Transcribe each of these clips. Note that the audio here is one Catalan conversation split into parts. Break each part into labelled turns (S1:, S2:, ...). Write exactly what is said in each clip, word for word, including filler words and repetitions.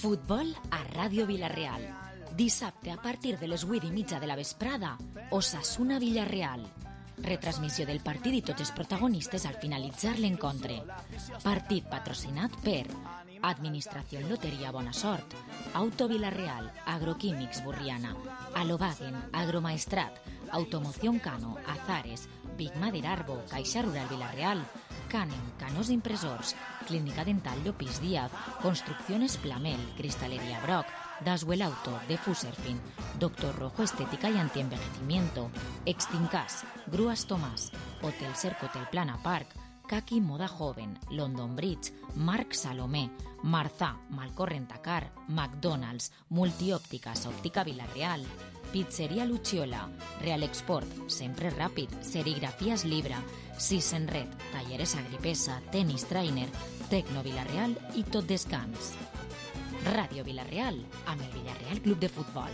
S1: Futbol a Ràdio Vila-real. Dissabte a partir de les vuit i mitja de la vesprada, Osasuna Villarreal. Retransmissió del partit i tots els protagonistes al finalitzar l'encontre. Partit patrocinat per Administració Loteria Bona Sort, Auto Vila-real, Agroquímics Burriana, Alobagen, Agromaestrat, Automoción Cano, Azares, Big Mader Arbo, Caixa Rural Vila-real, Canem, Canós Impresors, Clínica Dental Llopis Díaz, Construcciones Plamel, Cristalería Brock, Daswell Auto, Defuserfin, Doctor Rojo Estética y Antienvejecimiento, Extincas, Grúas Tomás, Hotel Cerco Hotel Plana Park, Kaki Moda Joven, London Bridge, Marc Salomé, Marzà, Malcorrentacar, McDonald's, Multiòptiques, Òptica Vila-real, Pizzeria Luciola, Real Export, Sempre Ràpid, Serigrafías Libra, Sisenred, Talleres Agripesa, Tenis Trainer, Tecno Vila-real i Tot Descans. Ràdio Vila-real, amb el Villarreal Club de Futbol.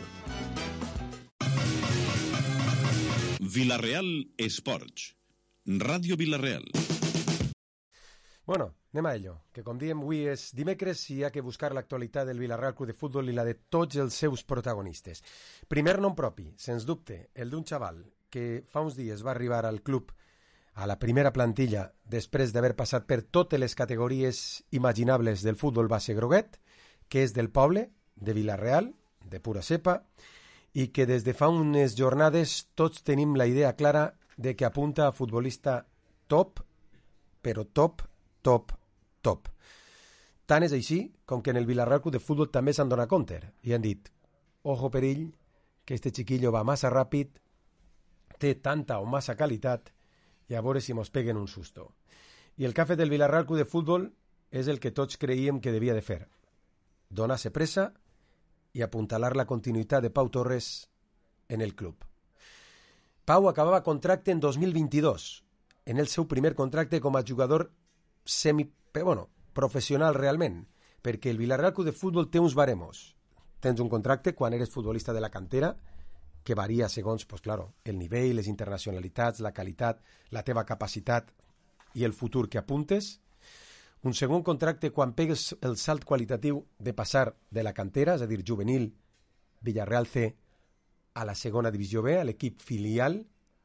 S2: Vila-real Esports. Ràdio Vila-real.
S3: Bueno, anem a ello, que com diem avui és dimecres i hi ha que buscar l'actualitat del Villarreal Club de Futbol i la de tots els seus protagonistes. Primer nom propi, sens dubte, el d'un xaval que fa uns dies va arribar al club a la primera plantilla després d'haver passat per totes les categories imaginables del futbol base groguet, que és del poble, de Vila-real, de pura cepa, i que des de fa unes jornades tots tenim la idea clara de que apunta a futbolista top, però top, top, top. Tant és així com que en el Villarreal Club de Futbol també s'han donat compte i han dit, ojo perill, que este chiquillo va massa ràpid, té tanta o massa qualitat, i a veure si mos peguen un susto. I el que ha fet el Villarreal Club de Futbol és el que tots creíem que devia de fer. Donar-se pressa i apuntalar la continuïtat de Pau Torres en el club. Pau acabava contracte en dos mil vint-i-dos, en el seu primer contracte com a jugador semi, bueno, professional realment, perquè el Villarreal Club de Futbol té uns baremos. Tens un contracte quan eres futbolista de la cantera, que varia segons, pues claro, el nivell, les internacionalitats, la qualitat, la teva capacitat i el futur que apuntes. Un segon contracte quan pegues el salt qualitatiu de passar de la cantera, és a dir, juvenil, Villarreal C, a la segona divisió B, a l'equip filial.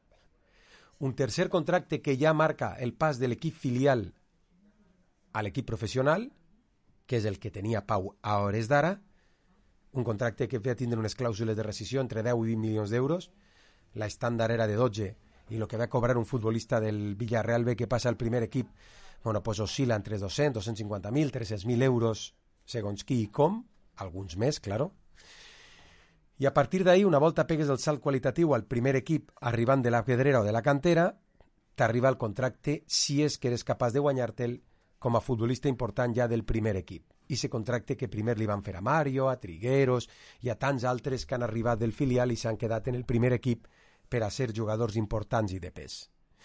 S3: Un tercer contracte que ja marca el pas de l'equip filial a l'equip professional, que és el que tenia Pau a hores d'ara, un contracte que va tindre unes clàusules de rescisió entre deu i vint milions d'euros, la estàndard era de dotze, i el que va cobrar un futbolista del Villarreal B que passa al primer equip, bueno, pues oscil·la entre dos-cents, dos-cents cinquanta mil, tres-cents mil euros, segons qui i com, alguns més, claro. I a partir d'ahir, una volta pegues el salt qualitatiu al primer equip arribant de la pedrera o de la cantera, t'arriba el contracte si és que eres capaç de guanyar-te'l com a futbolista important ja del primer equip. I ese contracte que primer li van fer a Mario, a Trigueros i a tants altres que han arribat del filial i s'han quedat en el primer equip per a ser jugadors importants i de pes.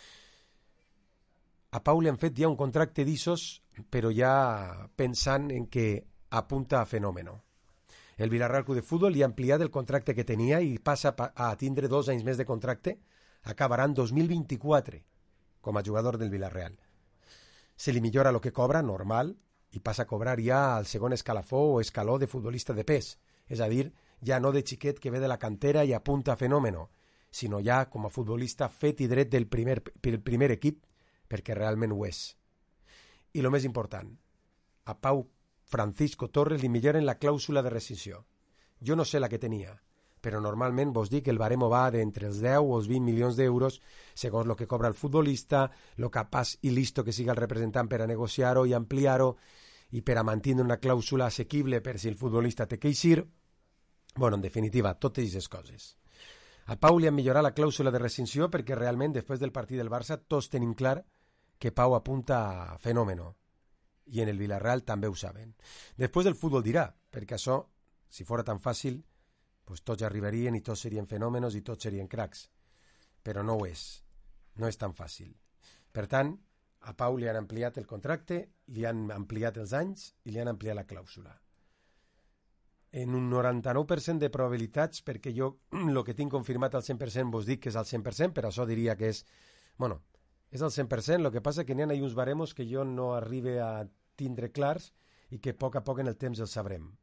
S3: A Pau li han fet ja un contracte d'Isos, però ja pensant en que apunta a fenòmeno. El Villarreal Club de Futbol li ha ampliat el contracte que tenia i passa a tindre dos anys més de contracte, acabarà en dos mil vint-i-quatre com a jugador del Villarreal. Se li millora el que cobra, normal, i passa a cobrar ja al segon escalafó o escaló de futbolista de pes, és a dir, ja no de xiquet que ve de la cantera i apunta a fenòmeno, sinó ja com a futbolista fet i dret del primer, pel primer equip, perquè realment ho és. I el més important, a Pau Francisco Torres li milloren la clàusula de rescisió. Jo no sé la que tenia, però normalment vos dic que el baremo va d'entre els deu o els vint milions d'euros segons el que cobra el futbolista, lo capaç i listo que siga el representant per a negociar-ho i ampliar-ho i per a mantenir una clàusula assequible per si el futbolista té que eixir. Bueno, en definitiva, totes aquestes coses. A Pau li han millorat la clàusula de rescisió perquè realment després del partit del Barça tots tenim clar que Pau apunta a fenòmeno i en el Villarreal també ho saben. Després el futbol dirà, perquè això, si fora tan fàcil, pues tots arribarien i tots serien fenòmenos i tots serien cracs. Però no ho és. No és tan fàcil. Per tant, a Pau li han ampliat el contracte, li han ampliat els anys i li han ampliat la clàusula. En un noranta-nou per cent de probabilitats, perquè jo el que tinc confirmat al cent per cent vos dic que és al cent per cent, per això diria que és... Bueno, és al cent per cent, el que passa que n'hi ha uns baremos que jo no arribe a tindre clars i que a poc a poc en el temps els sabrem.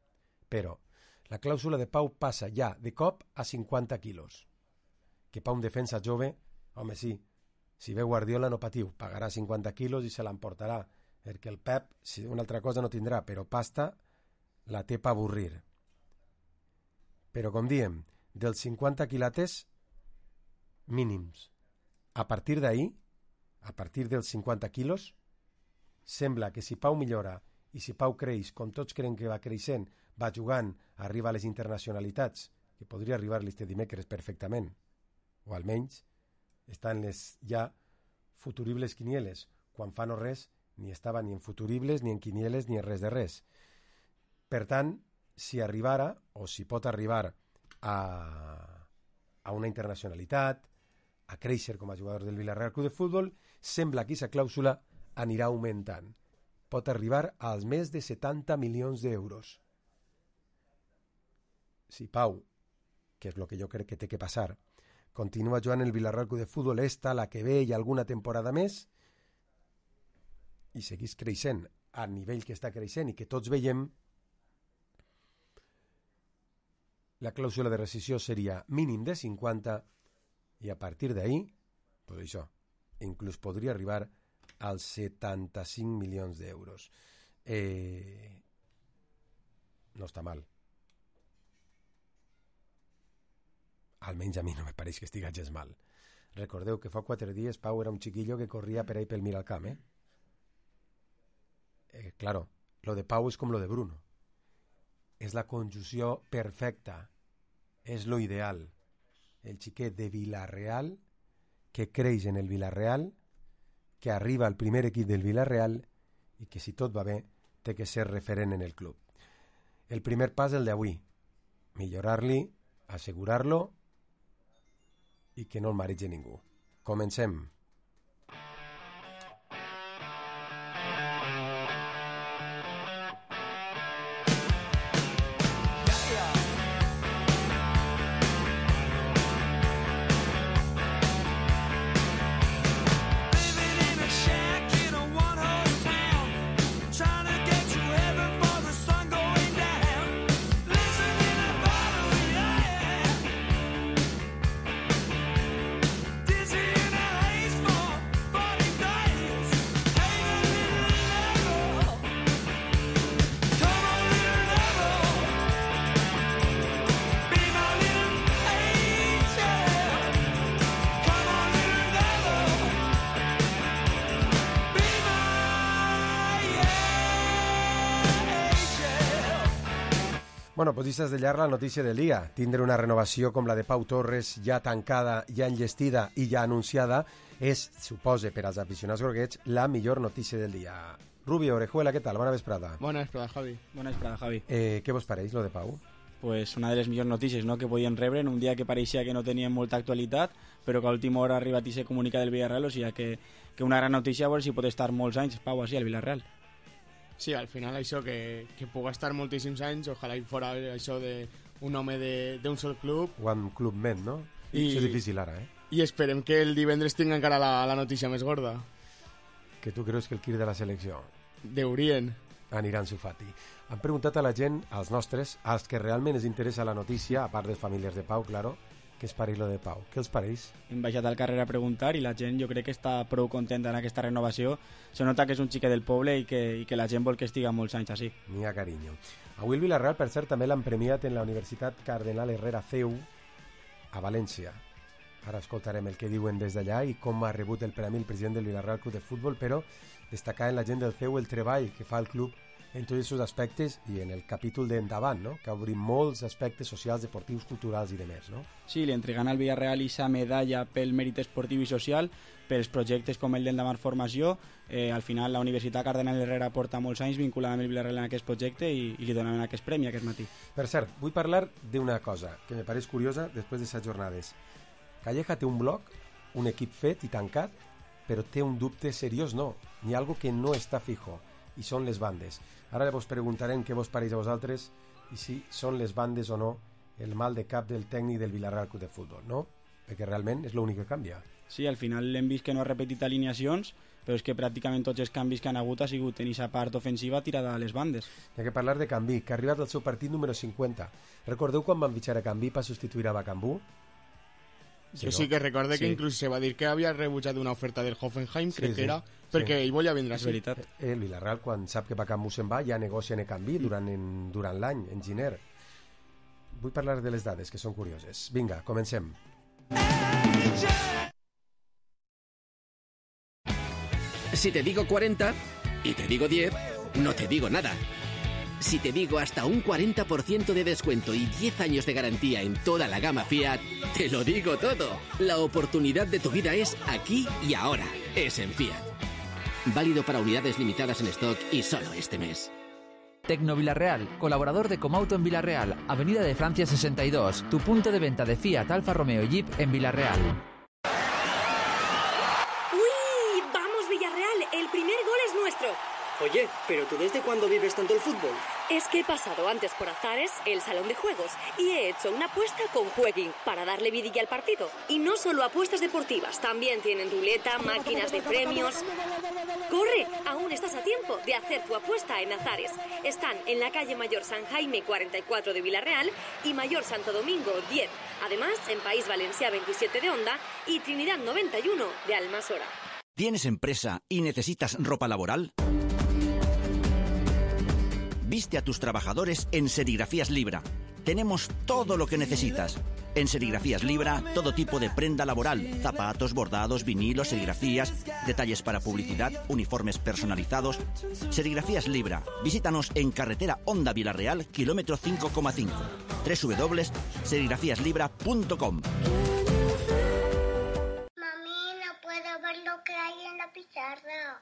S3: però la clàusula de Pau passa ja de cop a cinquanta quilos. Que pa un defensa jove, home sí, si ve Guardiola no patiu, pagarà cinquanta quilos i se l'emportarà, perquè el Pep, si una altra cosa no tindrà, però pasta la té pa avorrir. Però com diem, dels cinquanta quilates mínims. A partir d'ahir, a partir dels cinquanta quilos, sembla que si Pau millora i si Pau creix, com tots creiem que va creixent, va jugant, arriba a les internacionalitats, que podria arribar l'este dimecres perfectament, o almenys estan les ja futuribles quinieles, quan fa no res ni estava ni en futuribles, ni en quinieles, ni en res de res. Per tant, si arribara, o si pot arribar a, a una internacionalitat, a créixer com a jugador del Villarreal Club de Futbol, sembla que aquesta clàusula anirà augmentant. Pot arribar als més de setanta milions d'euros. Si Pau, que és el que jo crec que té que passar, continua jugant el Villarreal Club de Futbol esta, la que ve i alguna temporada més, i seguís creixent a nivell que està creixent i que tots veiem, la clàusula de rescissió seria mínim de cinquanta i a partir d'ahir, pues això, inclús podria arribar als setanta-cinc milions d'euros. Eh, no està mal. Almenys a mi no me pareix que estiga gens mal. Recordeu que fa quatre dies Pau era un chiquillo que corria per ahí pel Miralcamp, eh? eh? Claro, lo de Pau és com lo de Bruno. És la conjunció perfecta. És lo ideal. El xiquet de Villarreal que creix en el Villarreal, que arriba al primer equip del Villarreal i que si tot va bé té que ser referent en el club. El primer pas el d'avui. Millorar-li, assegurar-lo i que no el mareja ningú. Comencem. Bueno, pues esta és de llarg la notícia del dia. Tindre una renovació com la de Pau Torres, ja tancada, ja enllestida i ja anunciada, és, supose, per als aficionats groguets, la millor notícia del dia. Rubio, Orejuela, què tal? Bona vesprada.
S4: Bona vesprada, Javi. Bona vesprada, Javi.
S3: Eh, què vos pareix, lo de Pau?
S4: Pues una de les millors notícies, no?, que podien rebre en un dia que pareixia que no tenien molta actualitat, però que a última hora ha arribat i se comunica del Villarreal, o sigui que, que una gran notícia, a veure si pot estar molts anys Pau així al Villarreal.
S5: Sí, al final això, que, que puga estar moltíssims anys, ojalà hi fora això d'un home d'un sol club.
S3: One Club Men, no? I, això és difícil ara, eh?
S5: I esperem que el divendres tinga encara la, la notícia més gorda.
S3: Que tu creus que el Kir de la selecció?
S5: Deurien.
S3: Anirà Ansu Fati. Han preguntat a la gent, als nostres, als que realment els interessa la notícia, a part dels familiars de Pau, claro, què es pareix lo de Pau? Què els pareix?
S4: Hem baixat al carrer a preguntar i la gent jo crec que està prou contenta en aquesta renovació. Se nota que és un xiquet del poble i que, i que la gent vol que estiga molts anys així.
S3: N'hi ha carinyo. Avui el Villarreal, per cert, també l'han premiat en la Universitat Cardenal Herrera C E U a València. Ara escoltarem el que diuen des d'allà i com ha rebut el premi el president del Villarreal Club de Futbol, però destacar en la gent del C E U el treball que fa el club en tots aquests aspectes i en el capítol d'endavant, no?, que obrim molts aspectes socials, deportius, culturals i demés, no?
S4: Sí, li entregant al Villarreal aquesta medalla pel mèrit esportiu i social, pels projectes com el d'Endavant Formació. Eh, al final la Universitat Cardenal Herrera porta molts anys vinculada amb el Villarreal en aquest projecte i, i li donaven aquest premi aquest matí.
S3: Per cert, vull parlar d'una cosa que me pareix curiosa després d'aquestes jornades. Calleja té un bloc, un equip fet i tancat, però té un dubte seriós, no. N'hi ha algo que no està fijo, i són les bandes. Ara vos preguntarem què vos pareix a vosaltres i si són les bandes o no el mal de cap del tècnic del Villarreal Club de Futbol, no? Perquè realment és l'únic que canvia.
S4: Sí, al final l'hem vist que no ha repetit alineacions, però és que pràcticament tots els canvis que han hagut ha sigut en aquesta part ofensiva tirada a les bandes.
S3: Hi ha que parlar de Cambí, que ha arribat al seu partit número cinquanta. Recordeu quan van fitxar a Cambí per substituir a Bacambú?
S5: Sí, jo sí que recorde sí. que inclús se va dir que havia rebutjat una oferta del Hoffenheim, sí, crec sí, que era, perquè sí. ell volia vindre
S4: així. veritat.
S3: El Villarreal, quan sap que Bacambú se'n va, ja negocia en Cambí durant, en, durant l'any, en Giner. Vull parlar de les dades, que són curioses. Vinga, comencem.
S6: Si te digo cuarenta y te digo diez, no te digo nada. Si te digo hasta un cuarenta por ciento de descuento y diez años de garantía en toda la gama Fiat, te lo digo todo. La oportunidad de tu vida es aquí y ahora. Es en Fiat. Válido para unidades limitadas en stock y solo este mes.
S7: Tecno Villarreal, colaborador de Comauto en Villarreal, Avenida de Francia sesenta y dos, tu punto de venta de Fiat, Alfa Romeo y Jeep en Villarreal.
S8: ¡Uy! ¡Vamos, Villarreal! El primer gol es nuestro.
S9: Oye, ¿pero tú desde cuándo vives tanto el fútbol?
S8: Es que he pasado antes por Azares, el salón de juegos, y he hecho una apuesta con Jueguin para darle vidilla al partido. Y no solo apuestas deportivas, también tienen ruleta, máquinas de premios. ¡Corre! Aún estás a tiempo de hacer tu apuesta en Azares. Están en la calle Mayor San Jaime cuarenta y cuatro de Villarreal y Mayor Santo Domingo diez. Además, en País Valencià veintisiete de Onda y Trinidad noventa y uno de Almasora.
S10: ¿Tienes empresa y necesitas ropa laboral? Viste a tus trabajadores en Serigrafías Libra. Tenemos todo lo que necesitas. En Serigrafías Libra, todo tipo de prenda laboral, zapatos, bordados, vinilos, serigrafías, detalles para publicidad, uniformes personalizados. Serigrafías Libra. Visítanos en carretera Onda Villarreal, kilómetro cinco coma cinco. doble u doble u doble u punto serigrafías libra punto com.
S11: Mami, no puedo ver lo que hay en la pizarra.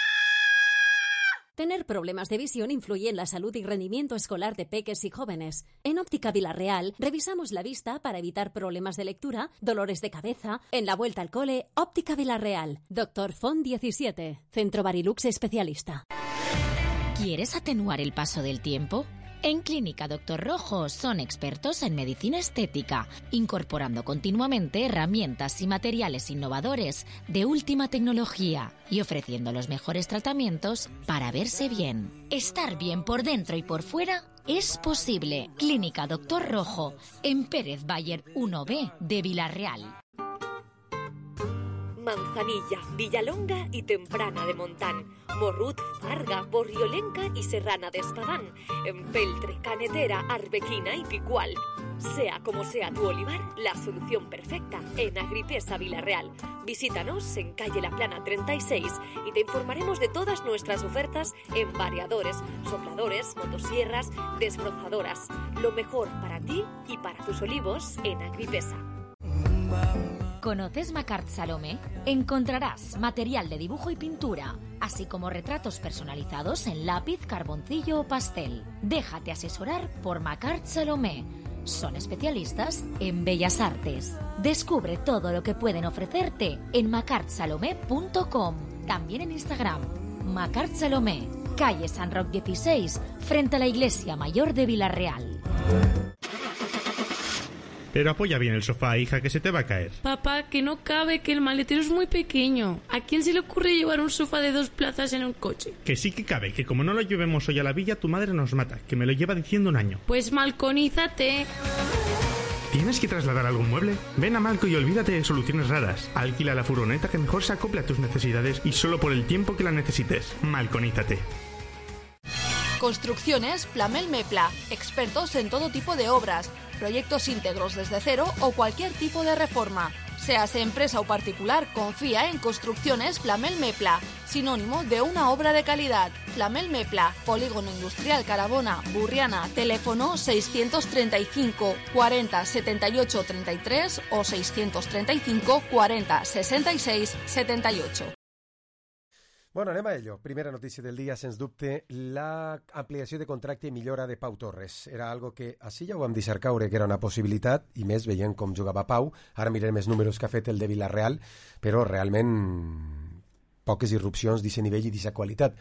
S12: Tener problemas de visión influye en la salud y rendimiento escolar de peques y jóvenes. En Óptica Villarreal revisamos la vista para evitar problemas de lectura, dolores de cabeza. En la vuelta al cole, Óptica Villarreal. Doctor Font diecisiete. Centro Barilux especialista.
S1: ¿Quieres atenuar el paso del tiempo? En Clínica Doctor Rojo son expertos en medicina estética, incorporando continuamente herramientas y materiales innovadores de última tecnología y ofreciendo los mejores tratamientos para verse bien. Estar bien por dentro y por fuera es posible. Clínica Doctor Rojo, en Pérez Bayer uno B de Villarreal.
S8: Manzanilla, Villalonga y Temprana de Montán, Morrut, Farga, Borriolenca y Serrana de Espadán, Empeltre, Canetera, Arbequina y Picual. Sea como sea tu olivar, la solución perfecta en Agripesa Villarreal. Visítanos en calle La Plana treinta y seis y te informaremos de todas nuestras ofertas en variadores, sopladores, motosierras, desbrozadoras. Lo mejor para ti y para tus olivos en Agripesa.
S1: ¿Conoces Macart Salomé? Encontrarás material de dibujo y pintura, así como retratos personalizados en lápiz, carboncillo o pastel. Déjate asesorar por Macart Salomé. Son especialistas en bellas artes. Descubre todo lo que pueden ofrecerte en macart salomé punto com. También en Instagram. Macart Salomé, calle San Roc dieciséis, frente a la Iglesia Mayor de Villarreal.
S13: Pero apoya bien el sofá, hija, que se te va a caer.
S14: Papá, que no cabe, que el maletero es muy pequeño. ¿A quién se le ocurre llevar un sofá de dos plazas en un coche?
S13: Que sí que cabe, que como no lo llevemos hoy a la villa, tu madre nos mata, que me lo lleva diciendo un año.
S14: Pues malconízate.
S13: ¿Tienes que trasladar algún mueble? Ven a Malco y olvídate de soluciones raras. Alquila la furgoneta que mejor se acople a tus necesidades y solo por el tiempo que la necesites. Malconízate.
S15: Construcciones Plamel Mepla, expertos en todo tipo de obras, proyectos íntegros desde cero o cualquier tipo de reforma. Seas empresa o particular, confía en Construcciones Plamel Mepla, sinónimo de una obra de calidad. Plamel Mepla, Polígono Industrial Carabona, Burriana, teléfono seiscientos treinta y cinco cuarenta setenta y ocho treinta y tres o seiscientos treinta y cinco cuarenta sesenta y seis setenta y ocho.
S3: Bueno, anem a ello. Primera notícia del dia, sens dubte, la ampliació de contracte i millora de Pau Torres. Era algo que així ja ho vam deixar caure, que era una possibilitat, i més veient com jugava Pau. Ara mirem els números que ha fet el de Villarreal, però realment poques irrupcions d'aquest nivell i d'aquesta qualitat.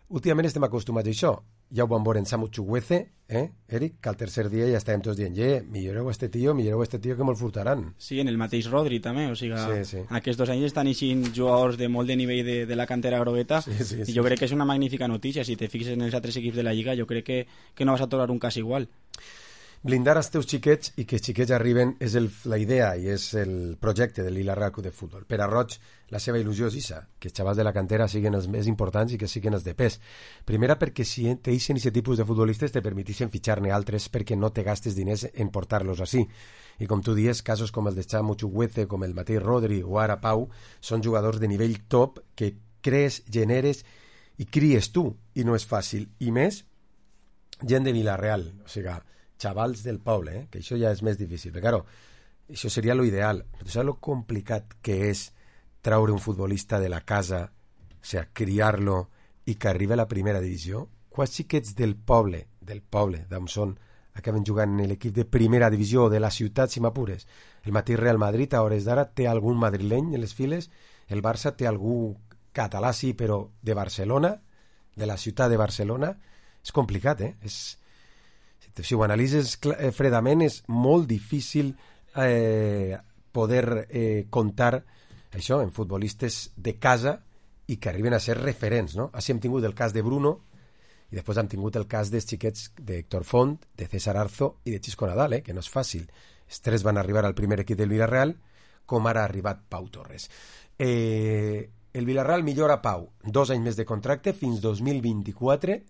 S3: últimament estem acostumats a això. Ja ho vam veure en Samu Chukwueze, eh, Eric, que al tercer dia ja estàvem tots dient, eh, milloreu este tio, milloreu este tio que me'l furtaran.
S4: Sí, en el mateix Rodri també, o sigui,
S3: sí, sí.
S4: Aquests dos anys estan eixint jugadors de molt de nivell de, de la cantera grogueta,
S3: sí, sí, sí,
S4: i jo crec
S3: sí.
S4: que és una magnífica notícia. Si te fixes en els altres equips de la Lliga, jo crec que, que no vas a trobar un cas igual.
S3: Blindar els teus xiquets i que els xiquets arriben és el, la idea i és el projecte de l'Ila-Real Club de Futbol. Per a Roig, la seva il·lusió és això, que els xavals de la cantera siguin els més importants i que siguin els de pes. Primera, perquè si t'eixen aquest tipus de futbolistes te permetixen fitxar-ne altres perquè no te gastes diners en portar-los així. I com tu dius, casos com el de Samu Chukwueze, com el mateix Rodri o ara Pau, són jugadors de nivell top que crees, generes i cries tu, i no és fàcil. I més, gent de Vila-real, o sigui, xavals del poble, eh? Que això ja és més difícil. Però, claro, això seria lo ideal. Però saps lo complicat que és traure un futbolista de la casa, o sigui, criar-lo i que arribi a la primera divisió? Quants xiquets del poble, del poble, d'on són, acaben jugant en l'equip de primera divisió o de la ciutat, si m'apures? El mateix Real Madrid, a hores d'ara, té algun madrileny en les files, el Barça té algú català, sí, però de Barcelona, de la ciutat de Barcelona. És complicat, eh? És... Si ho analitzes fredament, és molt difícil eh, poder eh, comptar això en futbolistes de casa i que arriben a ser referents, no? Així hem tingut el cas de Bruno i després hem tingut el cas dels xiquets d'Héctor Font, de César Arzo i de Xisco Nadal, eh, que no és fàcil. Els tres van arribar al primer equip del Villarreal, com ara ha arribat Pau Torres. Eh, el Villarreal millora Pau, dos anys més de contracte fins dos mil vint-i-quatre,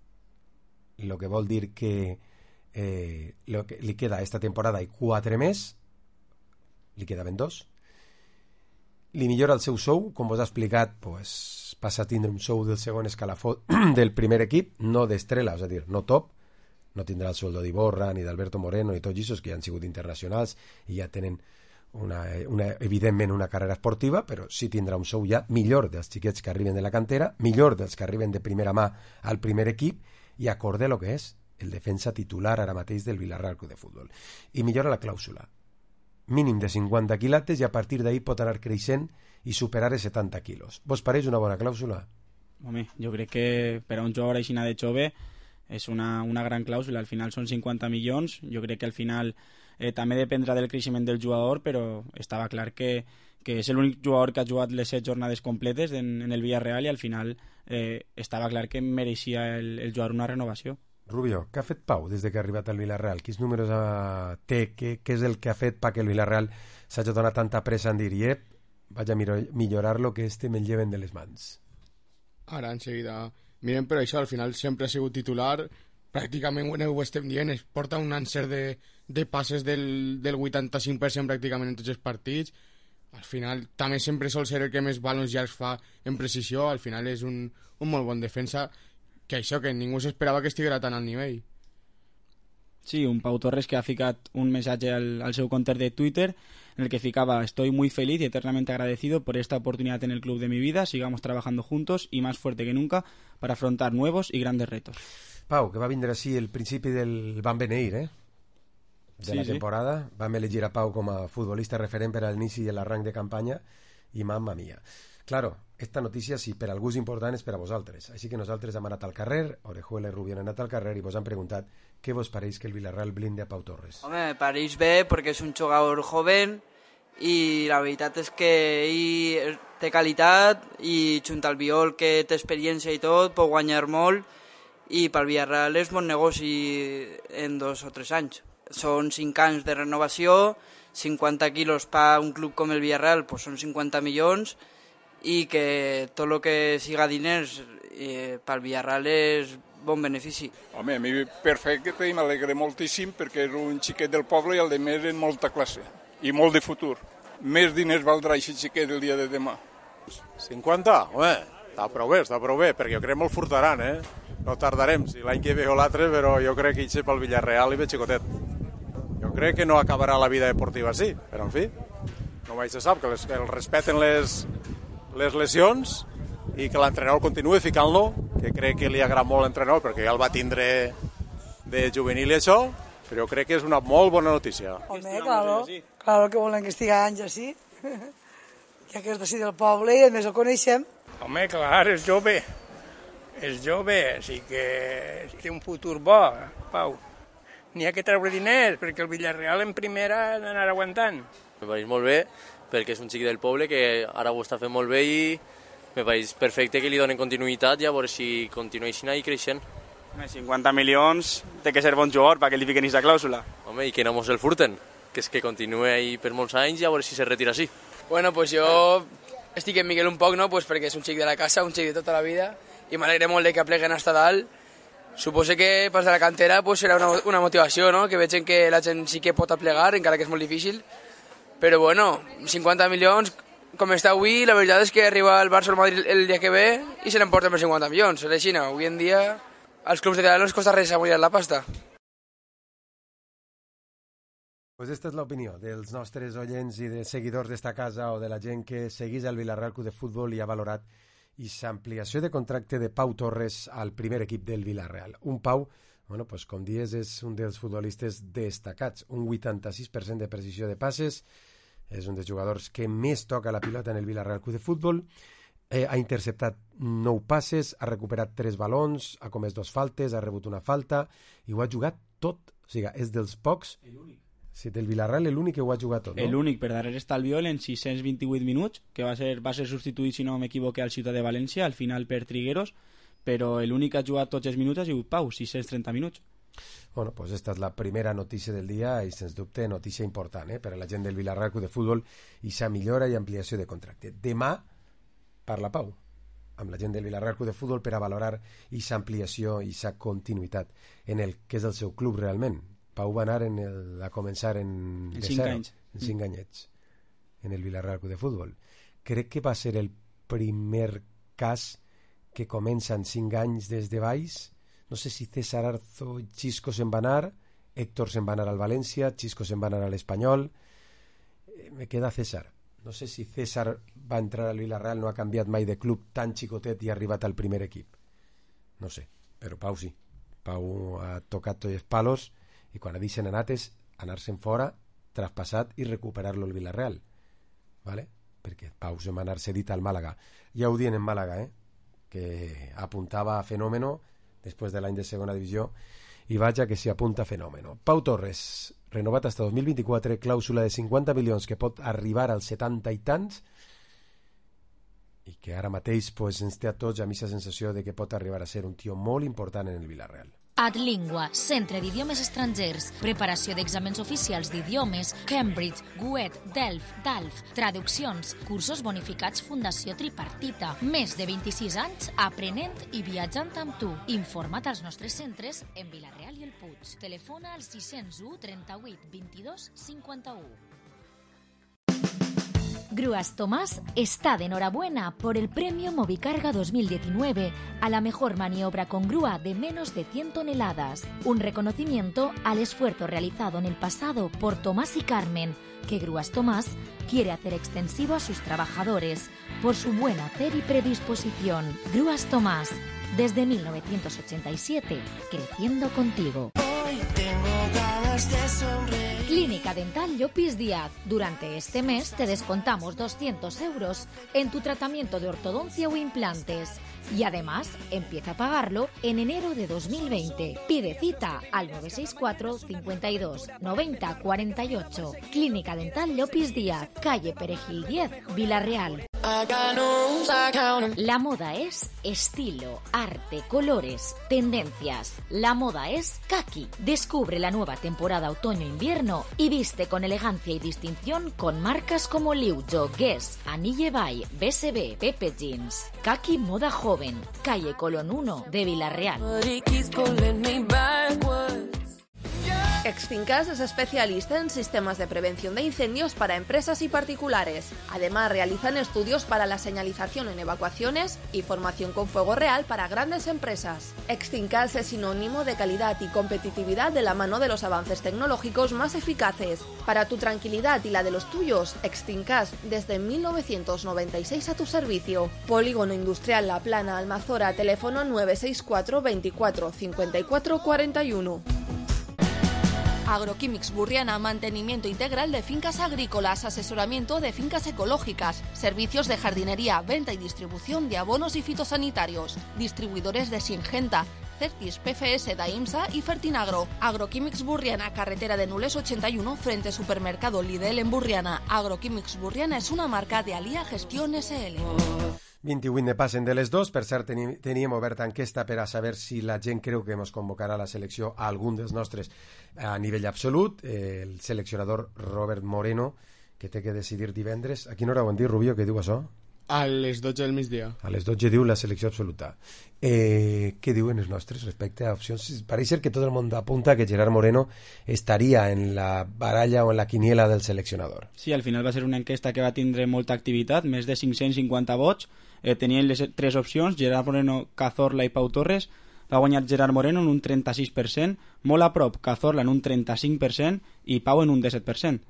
S3: el que vol dir que Eh, lo que li queda esta temporada i quatre més, li quedaven dos, li millora el seu sou, com vos ha explicat, pues, passa a tindre un sou del segon escalafó del primer equip, no d'estrela, és a dir, no top, no tindrà el sueldo d'Iborra ni d'Alberto Moreno ni tots aquests que ja han sigut internacionals i ja tenen una, una, evidentment una carrera esportiva, però sí tindrà un sou ja millor dels xiquets que arriben de la cantera, millor dels que arriben de primera mà al primer equip i acorde lo que és el defensa titular ara mateix del Villarreal Club de Futbol. I millora la clàusula. Mínim de cinquanta quilates i a partir d'ahí pot anar creixent i superar els setanta quilos. Vos pareix una bona clàusula?
S4: Home, jo crec que per a un jugador així de jove és una, una gran clàusula. Al final són cinquanta milions. Jo crec que al final eh, també dependrà del creixement del jugador, però estava clar que, que és l'únic jugador que ha jugat les set jornades completes en, en el Villarreal i al final eh, estava clar que mereixia el, el jugar una renovació.
S3: Rubio, què ha fet Pau des de que ha arribat al Villarreal? Quins números uh, té? Què, què és el que ha fet perquè el Villarreal s'hagi donat tanta pressa en dir ep, vaig a millorar lo que este me'l lleven de les mans?
S5: Ara, enseguida. Miren, però això al final sempre ha sigut titular, pràcticament ho estem dient, es porta un encert de, de passes del, del vuitanta-cinc per cent pràcticament en tots els partits. Al final també sempre sol ser el que més balons ja es fa en precisió, al final és un, un molt bon defensa, que això, que ningú s'esperava que estiguera tan al nivell.
S4: Sí, un Pau Torres que ha ficat un missatge al, al seu compte de Twitter en el que ficaba: estoy muy feliz y eternamente agradecido por esta oportunidad en el club de mi vida, sigamos trabajando juntos y más fuerte que nunca para afrontar nuevos y grandes retos.
S3: Pau, que va vindre així el principi del Van Beneir, eh? De sí, la temporada. Sí. Vam elegir a Pau com a futbolista referent per a l'inici i l'arranc de campanya i mamma mia. Claro, esta notícia, si per algú és important, és per a vosaltres. Així que nosaltres hem anat al carrer, Orejuela i Rubio han anat al carrer i vos han preguntat què vos pareix que el Villarreal blinde a Pau Torres.
S16: Home, me pareix bé perquè és un jugador joven i la veritat és que ell té qualitat i junt al Viol, que té experiència i tot, pot guanyar molt i pel Villarreal és bon negoci en dos o tres anys. Són cinc anys de renovació, cinquanta quilos per un club com el Villarreal, pues són cinquanta milions, i que tot el que siga diners eh, pel Villarreal és bon benefici.
S17: Home, a mi perfecte i m'alegra moltíssim perquè és un xiquet del poble i el de més en molta classe i molt de futur. Més diners valdrà aquest xiquet el dia de demà.
S18: cinquanta? Home, està prou bé, està prou bé, perquè jo crec que me'l furtaran, eh? No tardarem, si l'any que ve o l'altre, però jo crec que hi pel Villarreal i ve xicotet. Jo crec que no acabarà la vida deportiva així, però en fi, no mai se sap, que, les, que el respeten les... les lesions i que l'entrenador continuï ficant-lo, que crec que li agrada molt l'entrenador perquè ja el va tindre de juvenil i això, però jo crec que és una molt bona notícia.
S19: Home, claro, claro que volen que estigui anys així, ja que és d'ací del poble i a més el coneixem.
S17: Home, clar, és jove,
S20: és jove, sí que té un futur bo, Pau. N'hi ha que treure diners, perquè el Villarreal en primera ha d'anar aguantant.
S21: Me pareix molt bé, perquè és un xic del poble que ara ho està fent molt bé i me pareix perfecte que li donen continuïtat i a veure si continua així i creixent.
S4: cinquanta milions té que ser bon jugador perquè li fiquen aquesta clàusula.
S21: Home, i que no mos el furten, que és que continuï ahí per molts anys i a veure si se retira així.
S22: Bueno, pues jo estic en Miguel un poc, no? Pues perquè és un xic de la casa, un xic de tota la vida, i m'alegré molt de que apleguen hasta dalt. Suposo que pas de la cantera pues, serà una, una motivació, no? Que vegin que la gent sí que pot aplegar, encara que és molt difícil. Però bueno, cinquanta milions, com està avui, la veritat és que arriba al Barça o al Madrid el dia que ve i se l'emporten per cinquanta milions. És així, no? Avui en dia als clubs de dalt no els costa res amollar la pasta.
S3: Pues esta és l'opinió dels nostres oients i de seguidors d'esta casa o de la gent que seguís el Villarreal Club de Futbol i ha valorat aquesta ampliació de contracte de Pau Torres al primer equip del Villarreal. Un Pau, bueno, pues, com dies, és un dels futbolistes destacats. Un vuitanta-sis per cent de precisió de passes, és un dels jugadors que més toca la pilota en el Villarreal Club de Futbol, eh, ha interceptat nou passes, ha recuperat tres balons, ha comès dos faltes, ha rebut una falta i ho ha jugat tot. O sigui, és dels pocs... L'únic. Sí, del Villarreal l'únic que ho ha jugat tot, no?
S4: L'únic, per darrere està el Viol en sis-cents vint-i-vuit minuts, que va ser, va ser substituït, si no m'equivoque, al Ciutat de València, al final per Trigueros, però l'únic que ha jugat tots els minuts ha sigut Pau, sis-cents trenta minuts.
S3: Bueno, pues esta és la primera notícia del dia i, sens dubte, notícia important eh, per a la gent del Villarreal Club de Futbol i sa millora i ampliació de contracte. Demà parla Pau amb la gent del Villarreal Club de Futbol per a valorar aquesta ampliació i sa continuïtat en el que és el seu club realment. Pau va anar en el, a començar en de
S4: cinc
S3: zero,
S4: anys.
S3: en cinc mm. anyets en el Villarreal Club de Futbol. Crec que va ser el primer cas que comença en cinc anys des de baix. No sé si César Arzo i Xisco se'n va anar, Héctor se'n va anar al València, Xisco se'n va anar a l'Espanyol. Eh, me queda César. No sé si César va entrar al Villarreal, no ha canviat mai de club tan xicotet i ha arribat al primer equip. No sé, però Pau sí. Pau ha tocat tots els palos i quan ha dit se'n anat és anar-se'n fora, traspassat i recuperar-lo al Villarreal. ¿Vale? Perquè Pau se'n va anar cedit al Màlaga. Ja ho dient en Màlaga, eh? Que apuntava a fenòmeno després de l'any de segona divisió i vaja que s'hi apunta a fenòmeno. Pau Torres, renovat fins dos mil vint-i-quatre, clàusula de cinquanta milions que pot arribar als setanta i tants i que ara mateix pues, ens té a tots a mi la sensació de que pot arribar a ser un tio molt important en el Villarreal.
S1: Adlingua, centre d'idiomes estrangers, preparació d'exàmens oficials d'idiomes, Cambridge, Goethe, Delft, Dalf, traduccions, cursos bonificats Fundació Tripartita. Més de vint-i-sis anys aprenent i viatjant amb tu. Informa't als nostres centres en Vilareal i el Puig. Telefona al sis cents u trenta-vuit vint-i-dos cinquanta-u. Grúas Tomás está de enhorabuena por el premio Movicarga dos mil diecinueve a la mejor maniobra con grúa de menos de cien toneladas. Un reconocimiento al esfuerzo realizado en el pasado por Tomás y Carmen, que Grúas Tomás quiere hacer extensivo a sus trabajadores por su buen hacer y predisposición. Grúas Tomás, desde mil novecientos ochenta y siete, creciendo contigo.
S23: Hoy tengo ganas de sonreír.
S1: Clínica Dental Llopis Díaz. Durante este mes te descontamos doscientos euros en tu tratamiento de ortodoncia o implantes. Y además, empieza a pagarlo en enero de dos mil veinte. Pide cita al nueve seis cuatro, cincuenta y dos, noventa, cuarenta y ocho. Clínica Dental Llopis Díaz, calle Perejil diez, Vilareal. La moda es estilo, arte, colores, tendencias. La moda es Kaki. Descubre la nueva temporada otoño-invierno y viste con elegancia y distinción con marcas como Liujo, Guess, Anille Bay, B S B, Pepe Jeans. Kaki Moda Joven, calle Colón uno de Vilareal.
S15: Extincas es especialista en sistemas de prevención de incendios para empresas y particulares. Además, realizan estudios para la señalización en evacuaciones y formación con fuego real para grandes empresas. Extincas es sinónimo de calidad y competitividad de la mano de los avances tecnológicos más eficaces. Para tu tranquilidad y la de los tuyos, Extincas desde mil novecientos noventa y seis a tu servicio. Polígono Industrial La Plana, Almazora, teléfono nueve seis cuatro, veinticuatro, cincuenta y cuatro, cuarenta y uno. Agroquímics Burriana, mantenimiento integral de fincas agrícolas, asesoramiento de fincas ecológicas, servicios de jardinería, venta y distribución de abonos y fitosanitarios, distribuidores de Singenta, Certis, P F S, Daimsa y Fertinagro. Agroquímics Burriana, carretera de Nules ochenta y uno, frente Supermercado Lidl en Burriana. Agroquímics Burriana es una marca de Alia Gestión S L.
S3: vint-i-vuit ne passen de les dos. Per cert, tení, teníem oberta enquesta per a saber si la gent creu que ens convocarà a la selecció a algun dels nostres a nivell absolut. Eh, el seleccionador Robert Moreno, que té que decidir divendres. A quina hora ho han dit, Rubio, que diu això?
S5: A les dotze del migdia.
S3: A les dotze diu la selecció absoluta. Eh, què diuen els nostres respecte a opcions? Pareix ser que tot el món apunta que Gerard Moreno estaria en la baralla o en la quiniela del seleccionador.
S4: Sí, al final va ser una enquesta que va tindre molta activitat, més de cinc-cents cinquanta vots. Eh, tenien les tres opcions, Gerard Moreno, Cazorla i Pau Torres. Va guanyar Gerard Moreno en un trenta-sis per cent, molt a prop Cazorla en un trenta-cinc per cent i Pau en un disset per cent.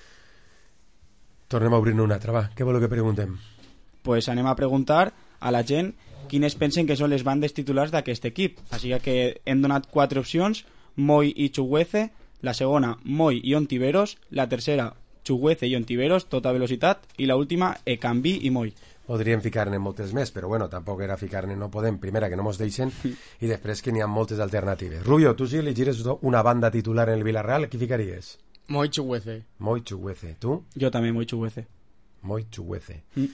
S3: Tornem a obrir-ne una altra, va. Què voleu que preguntem?
S4: Pues anem a preguntar a la gent quines pensen que són les bandes titulars d'aquest equip. Així que hem donat quatre opcions: Moi i Chuguece, la segona Moi i Ontiveros, la tercera Chuguece i Ontiveros, tota velocitat, i la última Ekambi i Moi.
S3: Podríem ficar-ne moltes més, però bueno, tampoc era ficar-ne, no podem. Primera, que no mos deixen, i després que n'hi ha moltes alternatives. Rubio, tu si elegires una banda titular en el Villarreal, qui ficaries?
S5: Moi Chuguece.
S3: Moi Chuguece. Tu?
S4: Jo també, Moi Chuguece.
S3: Moi Chuguece. Mm.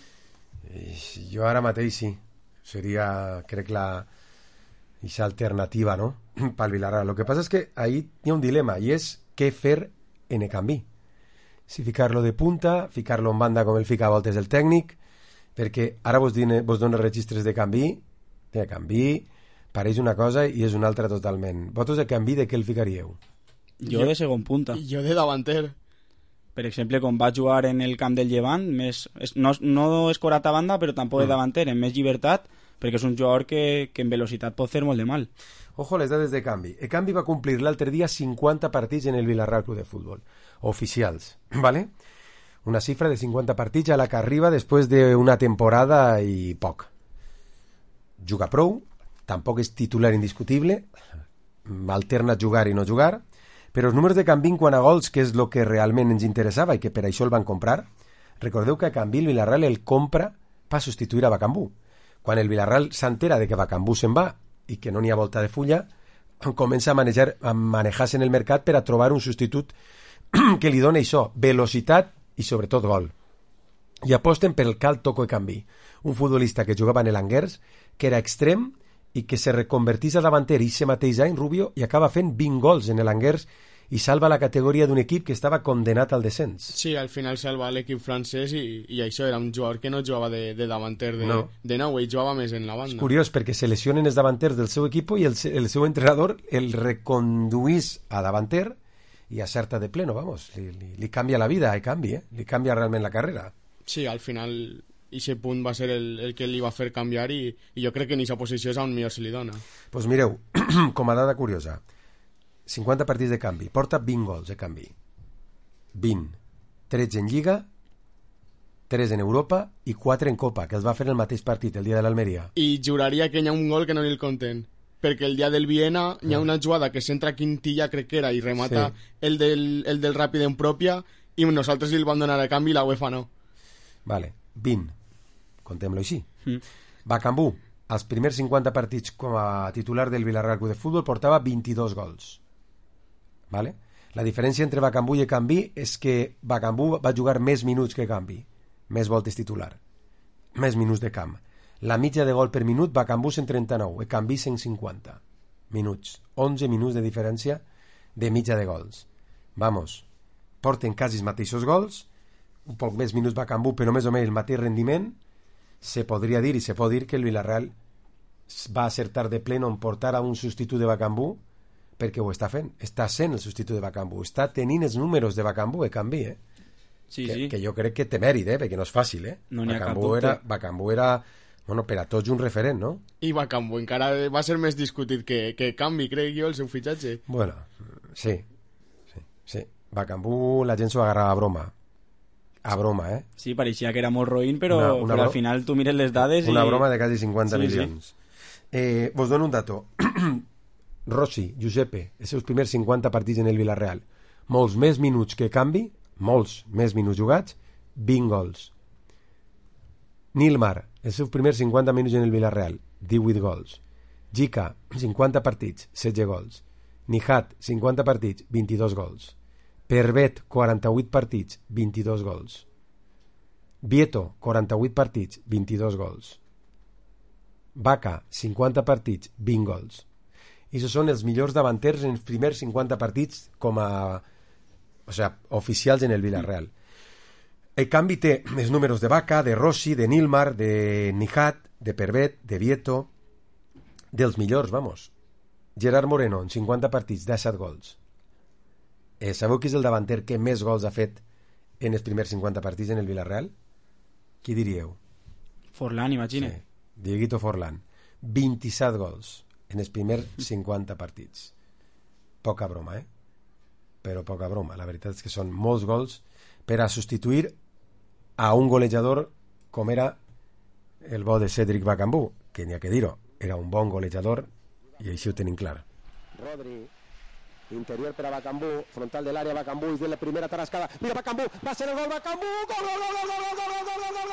S3: Jo ara mateix sí. Seria, crec, la esa alternativa, ¿no? Para el Villarreal. Lo que pasa es que ahí hi ha un dilema, i és què fer en Ekambi. Si ficar-lo de punta, ficar-lo en banda com el fica a voltes el tècnic, perquè ara vos, dine, vos dono registres de Ekambi, de Ekambi pareix una cosa i és una altra totalment. Vosaltres de Ekambi de què el ficaríeu?
S4: Jo de segon punta.
S5: Jo de davanter.
S4: Per exemple, com va jugar en el camp del Llevant, més, no, no escorat a banda, però tampoc mm. de davanter, amb més llibertat, perquè és un jugador que, que en velocitat pot fer molt de mal.
S3: Ojo les dades de Ekambi. Ekambi va complir l'altre dia cinquanta partits en el Villarreal Club de Fútbol, oficials, ¿vale? Una cifra de cinquanta partits a la que arriba després d'una temporada i poc. Juga prou, tampoc és titular indiscutible, alterna jugar i no jugar, però els números de Ekambi en quant a gols, que és el que realment ens interessava i que per això el van comprar, recordeu que Ekambi el Villarreal el compra per substituir a Bakambu. Quan el Villarreal s'entera de que Bakambu se'n va i que no n'hi ha volta de fulla, comença a manejar, a manejar-se en el mercat per a trobar un substitut que li doni això, velocitat i sobretot gol. I aposten per el Cal Toko Ekambi, un futbolista que jugava en l'Angers, que era extrem i que se reconvertís a davanter ixe mateix any, Rubio, i acaba fent vint gols en l'Angers i salva la categoria d'un equip que estava condenat al descens.
S5: Sí, al final salva l'equip francès i, i això era un jugador que no jugava de, de davanter de,
S3: no.
S5: de nou, ell jugava més en la banda.
S3: És curiós perquè se lesionen els davanters del seu equip i el, el seu entrenador el reconduís a davanter i acerta de pleno, vamos, li, li, li canvia la vida, i canvi, eh? Li canvia realment la carrera.
S5: Sí, al final aquest punt va ser el, el que li va fer canviar i, i jo crec que en aquesta posició és on millor se li dona.
S3: Doncs pues mireu, com a dada curiosa, cinquanta partits de canvi, porta vint gols de canvi, vint, tretze en Lliga, tres en Europa i quatre en Copa, que els va fer el mateix partit el dia de l'Almeria.
S5: I juraria que hi ha un gol que no li el compten, perquè el dia del Viena hi ha una jugada que s'entra Quintilla, crec que era, i remata sí. el, del, el del Ràpid en pròpia, i nosaltres li el van donar a canvi i la UEFA no.
S3: Vale, vint, contem-lo així.
S4: Mm.
S3: Bakambu, als primers cinquanta partits com a titular del Villarreal Club de Fútbol, portava vint-i-dos gols. Vale? La diferència entre Bakambu i Ekambi és que Bakambu va jugar més minuts que Ekambi, més voltes titular, més minuts de camp. La mitja de gol per minut, Bakambu cent trenta-nou, Ekambi cent cinquanta minuts, onze minuts de diferència de mitja de gols. Vamos, porten quasi els mateixos gols, un poc més minuts Bakambu, però més o menys el mateix rendiment. Se podria dir i se pot dir que el Villarreal va acertar de pleno en portar a un substitut de Bakambu, perquè ho està fent, està sent el substitut de Bakambu, està tenint els números de Bakambu, Ekambi, eh?
S4: Sí,
S3: que,
S4: sí.
S3: que jo crec que té mèrit, eh? Perquè no és fàcil, eh?
S4: No n'hi ha cap
S3: Bakambu
S4: dubte.
S3: era, Bakambu era, bueno, per a tots un referent, no?
S5: I Bakambu encara va ser més discutit que, que Ekambi, crec jo, el seu fitxatge.
S3: Bueno, sí, sí, sí. Bakambu la gent s'ho agarrava a broma, a broma, eh?
S4: Sí, pareixia que era molt roïn, però,
S3: una, una
S4: però
S3: bro...
S4: al final tu mires les dades
S3: una
S4: i...
S3: broma de quasi cinquanta
S4: sí,
S3: milions. Sí. Eh, vos dono un dato. Rossi, Giuseppe, els seus primers cinquanta partits en el Villarreal. Molts més minuts que canvi, molts més minuts jugats, vint gols. Nilmar, els seus primers cinquanta minuts en el Villarreal, divuit gols. Gica, cinquanta partits, setze gols. Nihat, cinquanta partits, vint-i-dos gols. Pervet, quaranta-vuit partits, vint-i-dos gols. Vieto, quaranta-vuit partits, vint-i-dos gols. Vaca, cinquanta partits, vint gols. I això són els millors davanters en els primers cinquanta partits com a, o sea, oficials en el Villarreal. El canvi té els números de Vaca, de Rossi, de Nilmar, de Nihat, de Pervet, de Vieto, dels millors, vamos. Gerard Moreno, en cinquanta partits, disset gols. Eh, sabeu qui és el davanter que més gols ha fet en els primers cinquanta partits en el Villarreal? Qui diríeu?
S4: Forlán, imagina.
S3: Sí, Dieguito Forlán. vint-i-set gols en els primers cinquanta partits. Poca broma, eh? Però poca broma. La veritat és que són molts gols per a substituir a un golejador com era el bo de Cédric Bakambu, que n'hi ha que dir-ho, era un bon golejador i així ho tenim clar.
S2: Rodri, interior per a Bakambu, frontal de l'àrea Bakambu, és de la primera tarascada, mira Bakambu, va ser el gol Bakambu, gol, gol, gol, gol, gol, gol,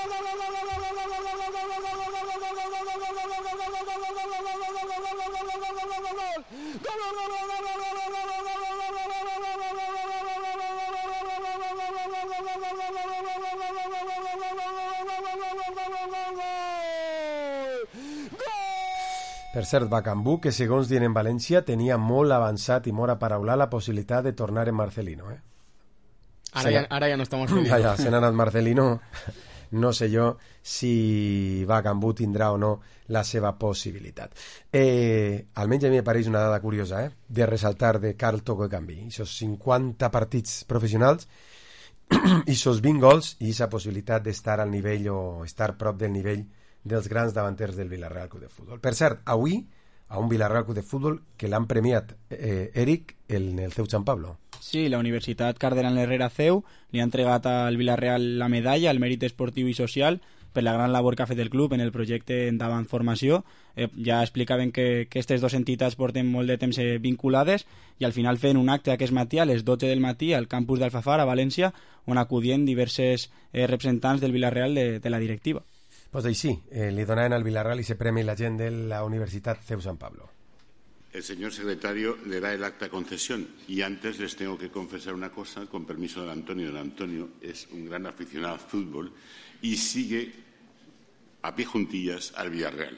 S3: Per cert, Bakambu, que segons diuen en València, tenia molt avançat i molt aparaulat la possibilitat de tornar en Marcelino, eh?
S5: Ara ja, ara ja no està Marcelino.
S3: Ja, ja, se n'ha anat Marcelino. No sé jo si Bakambu tindrà o no la seva possibilitat. Eh, almenys a mi em pareix una dada curiosa, eh? De ressaltar de Carl Toko Ekambi. Aquests cinquanta partits professionals, aquests vint gols i aquesta possibilitat d'estar al nivell o estar prop del nivell dels grans davanters del Villarreal Club de Futbol. Per cert, avui, a un Villarreal Club de Futbol que l'han premiat, eh, Eric, en el Ceu Sant Pablo.
S4: Sí, la Universitat Cardenal Herrera C E U li ha entregat al Villarreal la medalla al mèrit esportiu i social per la gran labor que ha fet el club en el projecte Endavant Formació. Eh, ja explicaven que aquestes dues entitats porten molt de temps eh, vinculades i al final feien un acte aquest matí a les dotze del matí al campus d'Alfafar, a València, on acudien diverses eh, representants del Villarreal de, de la directiva.
S3: Pues així, eh, li donaven al Villarreal y se premia la gent de la Universitat C E U San Pablo.
S6: El señor secretario le da el acta de concesión y antes les tengo que confesar una cosa, con permiso del Antonio. Don Antonio es un gran aficionado al fútbol y sigue a pie juntillas al Villarreal.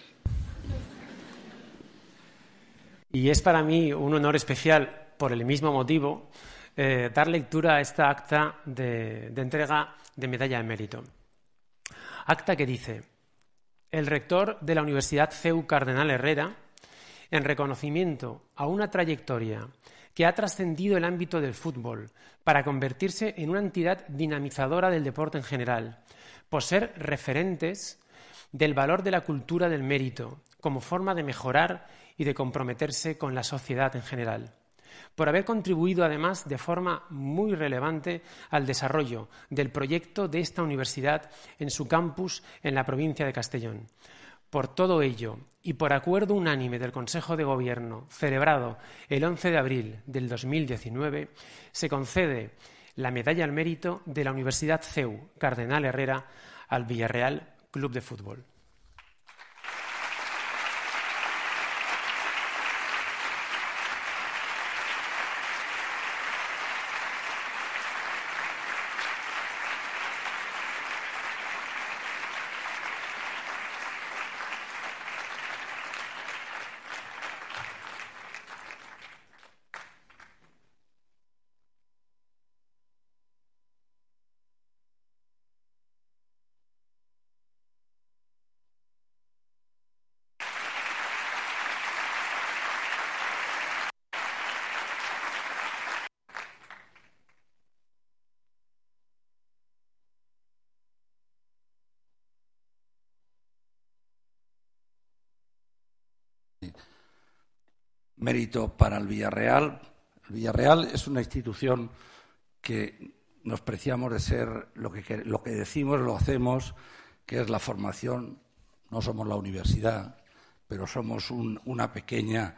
S7: Y es para mí un honor especial, por el mismo motivo, eh, dar lectura a esta acta de, de entrega de medalla de mérito. Acta que dice: el rector de la Universidad C E U Cardenal Herrera, en reconocimiento a una trayectoria que ha trascendido el ámbito del fútbol para convertirse en una entidad dinamizadora del deporte en general, por ser referentes del valor de la cultura del mérito como forma de mejorar y de comprometerse con la sociedad en general, por haber contribuido además de forma muy relevante al desarrollo del proyecto de esta universidad en su campus en la provincia de Castellón. Por todo ello, y por acuerdo unánime del Consejo de Gobierno celebrado el once de abril del dos mil diecinueve, se concede la Medalla al Mérito de la Universidad C E U Cardenal Herrera al Villarreal Club de Fútbol.
S24: Mérito para el Villarreal. El Villarreal es una institución que nos preciamos de ser lo que, lo que decimos, lo hacemos, que es la formación. No somos la universidad, pero somos un, una pequeña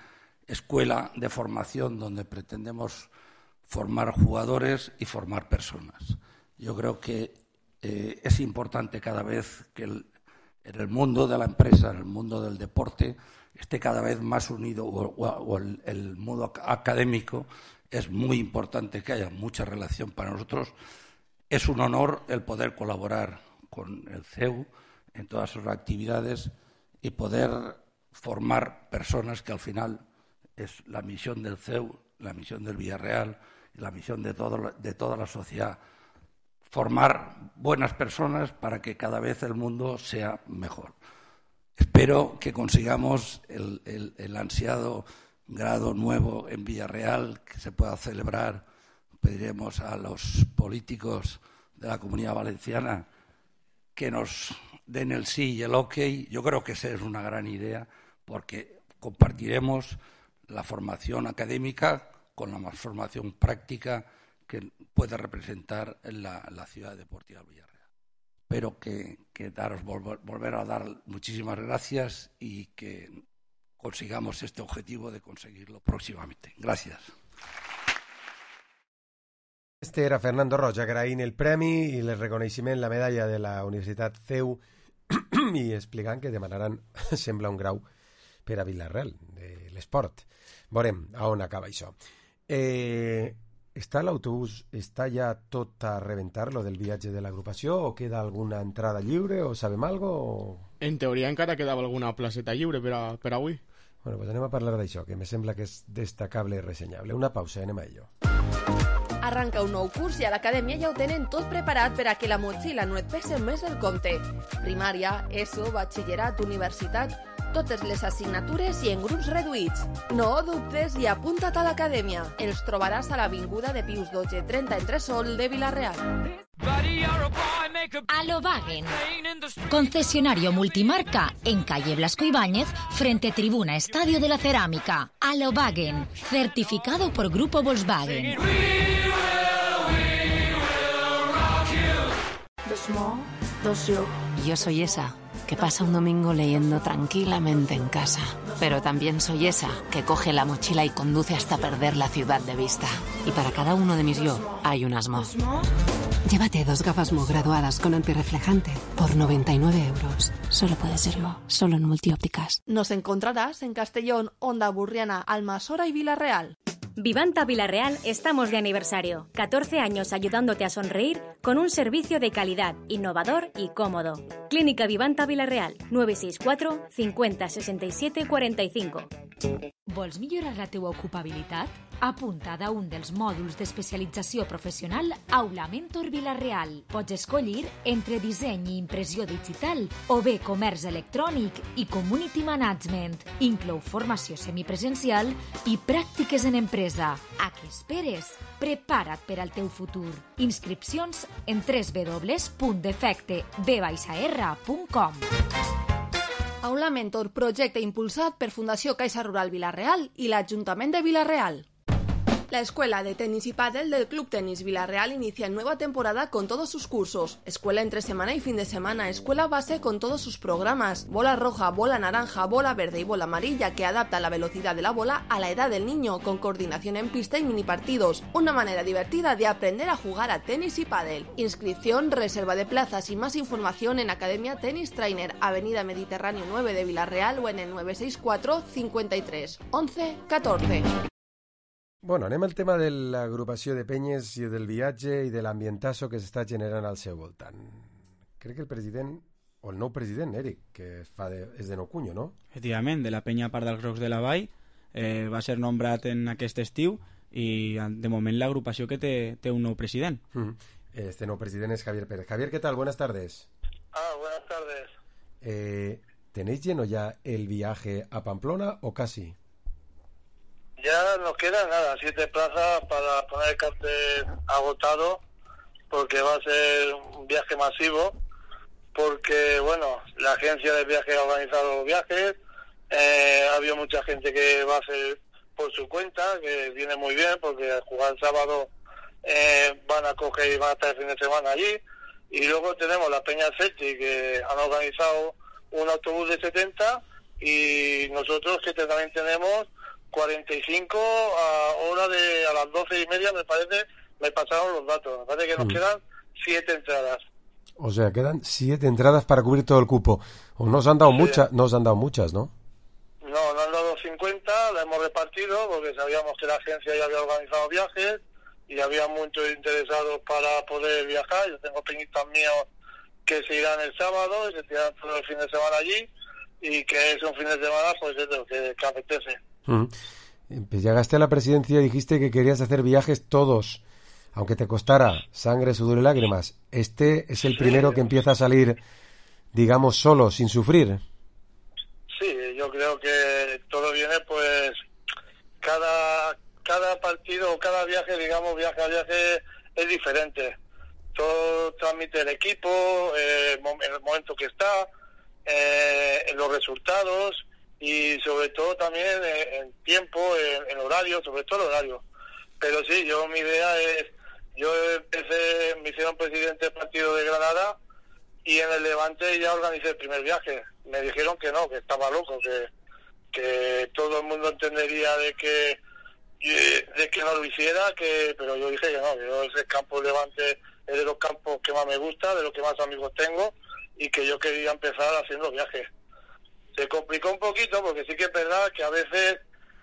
S24: escuela de formación donde pretendemos formar jugadores y formar personas. Yo creo que eh, es importante cada vez que el, en el mundo de la empresa, en el mundo del deporte, esté cada vez más unido, o, o, o el, el mundo académico. Es muy importante que haya mucha relación para nosotros. Es un honor el poder colaborar con el C E U en todas sus actividades y poder formar personas, que al final es la misión del C E U, la misión del Villarreal y la misión de, todo, de toda la sociedad. Formar buenas personas para que cada vez el mundo sea mejor. Espero que consigamos el, el, el ansiado grado nuevo en Villarreal, que se pueda celebrar. Pediremos a los políticos de la Comunidad Valenciana que nos den el sí y el ok. Yo creo que esa es una gran idea, porque compartiremos la formación académica con la más formación práctica que puede representar la, la ciudad deportiva de Villarreal. Espero que, que daros, volver, volver a dar muchísimas gracias y que consigamos este objetivo de conseguirlo próximamente. Gràcies.
S3: Este era Fernando Roig agraint el premi i el reconeixement, la medalla de la Universitat C E U i explicant que demanaran, sembla, un grau per a Villarreal de l'esport. Veurem a on acaba això. Eh, està l'autobús, està ja tot a reventar, lo del viatge de l'agrupació, o queda alguna entrada lliure, o sabem algo? O...
S5: En teoria encara quedava alguna placeta lliure per, a, per avui.
S3: Bueno, pues anem a parlar d'això, que me sembla que és destacable i ressenyable. Una pausa, anem a ello.
S15: Arranca un nou curs i a l'acadèmia ja ho tenen tot preparat per a que la motxilla no et pese més del compte. Primària, ESO, batxillerat, universitat, totes les assignatures i en grups reduïts. No dubtes i apunta't a l'acadèmia. Els trobaràs a l'Avinguda de Pius dotze trenta entre Sol de Vilareal.
S1: Alobagen, concesionario multimarca en calle Blasco Ibáñez, frente tribuna Estadio de la Cerámica. Alobagen, certificado por Grupo Volkswagen.
S9: Yo soy esa que pasa un domingo leyendo tranquilamente en casa. Pero también soy esa que coge la mochila y conduce hasta perder la ciudad de vista. Y para cada uno de mis yo hay un Asmo. Llévate dos gafas Mo graduadas con antirreflejante por noventa y nueve euros. Solo puede serlo, solo en Multiópticas.
S15: Nos encontrarás en Castellón, Onda Burriana, Almasora y Vilareal.
S10: Vivanta Vilareal estamos de aniversario. catorce años ayudándote a sonreír con un servicio de calidad, innovador y cómodo. Clínica Vivanta Vilareal, nueve seis cuatro cincuenta sesenta y siete cuarenta y cinco.
S1: Vols millorar la teua ocupabilitat? Apunta a un dels mòduls d'especialització professional Aula Mentor Vilareal. Pots escollir entre disseny i impressió digital o bé comerç electrònic i community management. Inclou formació semipresencial i pràctiques en empresa. A què esperes? Prepara't per al teu futur. Inscripcions en w w w punt defecte b r punt com.
S15: Aula Mentor, projecte impulsat per Fundació Caixa Rural Vilareal i l'Ajuntament de Vilareal. La escuela de tenis y pádel del Club Tenis Vilareal inicia nueva temporada con todos sus cursos. Escuela entre semana y fin de semana, escuela base con todos sus programas. Bola roja, bola naranja, bola verde y bola amarilla que adapta la velocidad de la bola a la edad del niño, con coordinación en pista y mini partidos. Una manera divertida de aprender a jugar a tenis y pádel. Inscripción, reserva de plazas y más información en Academia Tenis Trainer, Avenida Mediterráneo nueve de Vilareal o en el nueve seis cuatro cincuenta y tres once catorce.
S3: Bueno, anem al tema de l'agrupació de penyes i del viatge i de l'ambientasso que s'està generant al seu voltant. Crec que el president, o el nou president, Eric, que fa de, és de Nou Cunyo, no?
S4: Efectivament, de la penya part dels Grocs de la Vall, eh, va ser nombrat en aquest estiu i de moment l'agrupació que té, té un nou president.
S3: Mm. Este nou president és Javier Pérez. Javier, ¿qué tal? Buenas tardes.
S11: Ah, buenas tardes.
S3: Eh, ¿Tenéis lleno ya el viaje a Pamplona o casi?
S11: Ya nos queda nada, siete plazas para poner el cartel agotado, porque va a ser un viaje masivo, porque, bueno, la agencia de viajes ha organizado los viajes, eh, ha habido mucha gente que va a hacer por su cuenta, que viene muy bien, porque al jugar el sábado eh, van a coger y van a estar el fin de semana allí, y luego tenemos la Peña Celti, que han organizado un autobús de setenta, y nosotros que también tenemos cuarenta y cinco a hora de a las doce y media, me parece, me pasaron los datos. Me parece que nos mm. quedan siete entradas.
S3: O sea, quedan siete entradas para cubrir todo el cupo. O no os han dado sí. muchas, no os han dado muchas, ¿no?
S11: No, nos han dado cincuenta, la hemos repartido porque sabíamos que la agencia ya había organizado viajes y había muchos interesados para poder viajar. Yo tengo peñitas míos que se irán el sábado y se tiran todo el fin de semana allí, y que es un fin de semana pues eso, que, que apetece.
S3: Mm. Pues llegaste a la presidencia y dijiste que querías hacer viajes todos, aunque te costara sangre, sudor y lágrimas. Este es el sí. primero que empieza a salir, digamos, solo, sin sufrir.
S11: Sí, yo creo que todo viene pues cada cada partido o cada viaje, digamos, viaje a viaje es diferente. Todo transmite el equipo, eh, en el momento que está, eh, en los resultados y sobre todo también en, en tiempo, en, en horario, sobre todo el horario. Pero sí, yo mi idea es, yo empecé, me hicieron presidente del partido de Granada y en el Levante ya organicé el primer viaje. Me dijeron que no, que estaba loco, que, que todo el mundo entendería de que de que no lo hiciera, que pero yo dije que no, que yo ese campo del Levante es de los campos que más me gusta, de los que más amigos tengo, y que yo quería empezar haciendo viajes. Se complicó un poquito porque sí que es verdad que a veces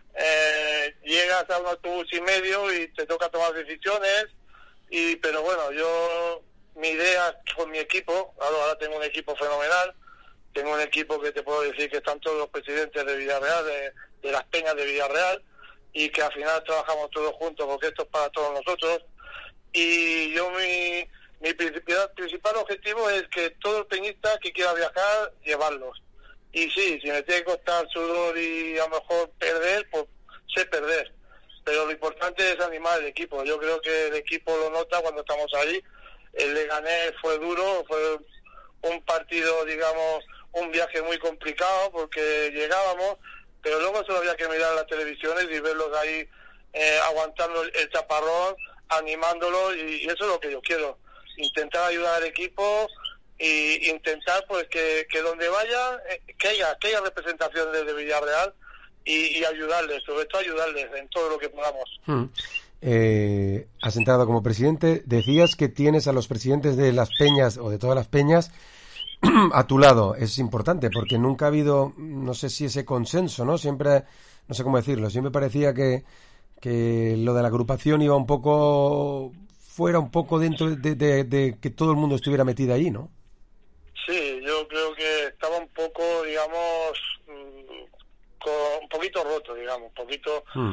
S11: eh, llegas a un autobús y medio y te toca tomar decisiones, y pero bueno, yo mi idea con mi equipo, ahora, ahora tengo un equipo fenomenal, tengo un equipo que te puedo decir que están todos los presidentes de Villarreal, de, de las peñas de Villarreal, y que al final trabajamos todos juntos porque esto es para todos nosotros. Y yo mi, mi principal, principal objetivo es que todo el peñista que quiera viajar, llevarlos. Y sí, si me tiene que costar sudor y a lo mejor perder, pues sé perder. Pero lo importante es animar el equipo. Yo creo que el equipo lo nota cuando estamos ahí. El Leganés fue duro, fue un partido, digamos, un viaje muy complicado porque llegábamos, pero luego solo había que mirar las televisiones y verlos ahí eh, aguantando el, el chaparrón, animándolos, y, y eso es lo que yo quiero, intentar ayudar al equipo y intentar pues que, que donde vaya eh, que haya que haya representación desde Villarreal y, y ayudarles, sobre todo ayudarles en todo lo que podamos.
S3: Hmm. Eh, has entrado como presidente, decías que tienes a los presidentes de las peñas o de todas las peñas a tu lado. Es importante porque nunca ha habido, no sé si ese consenso, ¿no? Siempre, no sé cómo decirlo, siempre parecía que, que lo de la agrupación iba un poco fuera, un poco dentro de, de, de que todo el mundo estuviera metido ahí, ¿no?
S11: Sí, yo creo que estaba un poco, digamos, con un poquito roto, digamos, un poquito. Mm.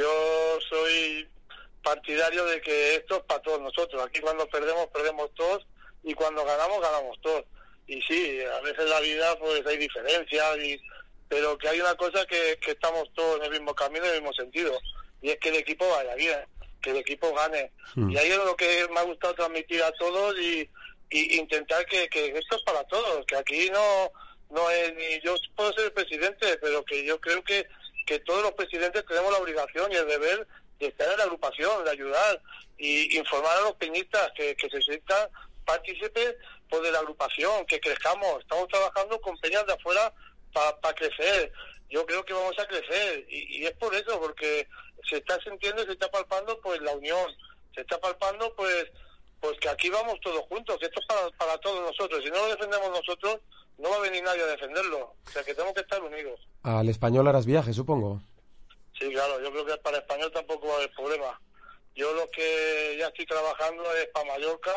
S11: Yo soy partidario de que esto es para todos nosotros. Aquí cuando perdemos, perdemos todos, y cuando ganamos, ganamos todos. Y sí, a veces la vida pues hay diferencias, y, pero que hay una cosa que, que estamos todos en el mismo camino, en el mismo sentido, y es que el equipo vaya bien, que el equipo gane. Mm. Y ahí es lo que me ha gustado transmitir a todos y, y intentar que, que esto es para todos, que aquí no no es ni yo puedo ser el presidente, pero que yo creo que, que todos los presidentes tenemos la obligación y el deber de estar en la agrupación, de ayudar y informar a los peñistas que, que se sientan partícipes pues, de la agrupación, que crezcamos. Estamos trabajando con peñas de afuera para pa crecer. Yo creo que vamos a crecer y, y es por eso, porque se está sintiendo, se está palpando pues la unión, se está palpando pues pues que aquí vamos todos juntos, que esto es para, para todos nosotros. Si no lo defendemos nosotros, no va a venir nadie a defenderlo. O sea que tenemos que estar unidos.
S3: Al Español harás viaje, supongo.
S11: Sí, claro, yo creo que para Español tampoco va a haber problema. Yo lo que ya estoy trabajando es para Mallorca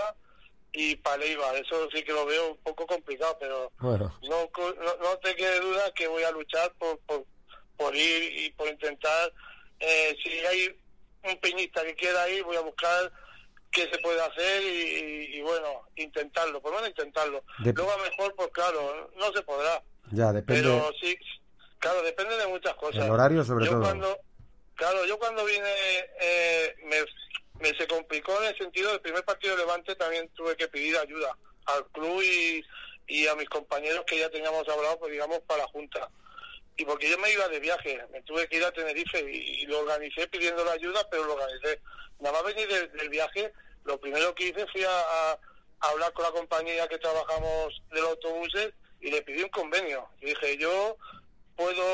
S11: y para Eibar. Eso sí que lo veo un poco complicado, pero
S3: bueno.
S11: no, no, no te quede duda que voy a luchar por, por, por ir y por intentar. Eh, si hay un peñista que quiera ir, voy a buscar qué se puede hacer y, y, y bueno, intentarlo, por lo menos intentarlo. Dep- Luego a lo mejor, pues claro, no se podrá.
S3: Ya, depende.
S11: Pero sí, claro, depende de muchas cosas.
S3: El horario sobre
S11: yo
S3: todo.
S11: Cuando, claro, yo cuando vine, eh, me, me se complicó en el sentido del primer partido de Levante, también tuve que pedir ayuda al club y, y a mis compañeros que ya teníamos hablado, pues digamos, para la Junta. Y porque yo me iba de viaje, me tuve que ir a Tenerife y, y lo organicé pidiendo la ayuda, pero lo organicé. Nada más venir de, del viaje, lo primero que hice fui a, a, a hablar con la compañía que trabajamos de los autobuses y le pedí un convenio. Y dije, yo puedo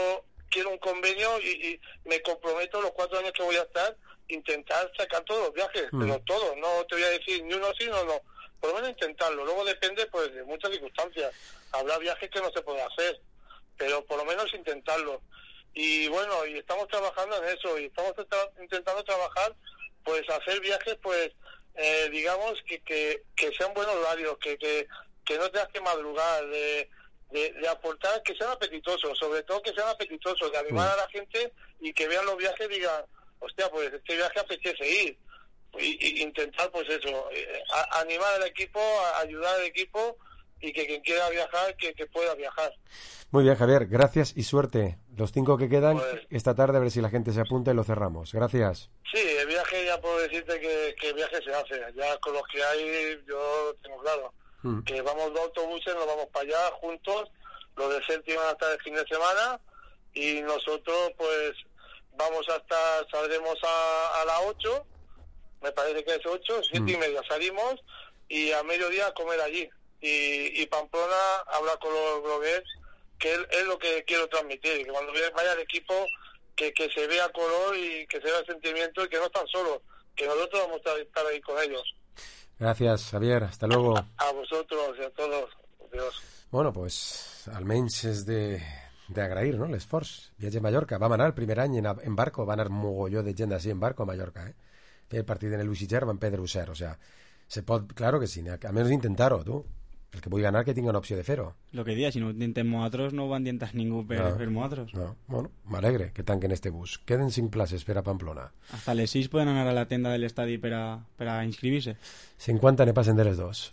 S11: quiero un convenio y, y me comprometo los cuatro años que voy a estar, intentar sacar todos los viajes, mm. pero todos, no te voy a decir ni uno sí, no, no, por lo menos intentarlo, luego depende pues de muchas circunstancias, habrá viajes que no se puede hacer, pero por lo menos intentarlo, y bueno, y estamos trabajando en eso, y estamos tra- intentando trabajar, pues hacer viajes, pues, eh, digamos, que, que, que sean buenos horarios, que, que, que no tengas que madrugar, de, de, de aportar, que sean apetitosos, sobre todo que sean apetitosos, de animar a la gente y que vean los viajes y digan, hostia, pues este viaje apetece ir, y, y intentar, pues eso, eh, a, animar al equipo, a ayudar al equipo, y que quien quiera viajar, que, que pueda viajar.
S3: Muy bien, Javier, gracias y suerte. Los cinco que quedan,
S11: pues,
S3: esta tarde, a ver si la gente se apunta y lo cerramos. Gracias.
S11: Sí, el viaje ya puedo decirte que, que el viaje se hace. Ya con los que hay, yo tengo claro. Mm. Que vamos dos autobuses, nos vamos para allá juntos. Los de Celtic van a estar el fin de semana. Y nosotros, pues, vamos hasta, saldremos a, a las ocho. Me parece que es ocho, siete mm. y media salimos. Y a mediodía a comer allí. Y, y Pamplona habla con los bloguers, que es, es lo que quiero transmitir, que cuando vaya el equipo, que, que se vea color y que se vea sentimiento y que no están solos, que nosotros vamos a estar ahí con ellos.
S3: Gracias, Javier, hasta luego.
S11: A, a vosotros y a todos. Adiós.
S3: Bueno, pues almenys és de d'agrair, no?, l'esforç. Viatge a Mallorca, vam anar el primer any en, en barco, va anar mogolló de gent així en barco a Mallorca, eh? Feia el partit en el Uixitger, van perdre cero, o sea, se pot, claro que sí, a menos intentar-ho, tu. El que vulgui anar que tingui una opció de fer-ho.
S4: Lo que dia, si no ho intentem nosaltres, no ho van intentar ningú per,
S3: no,
S4: per nosaltres.
S3: No, bueno, m'alegre que tanquen este bus. Queden cinc places per a Pamplona.
S4: Hasta les sis poden anar a la tenda de l'estadi per a, per a inscribir-se.
S3: cinquanta ne passen de les dos.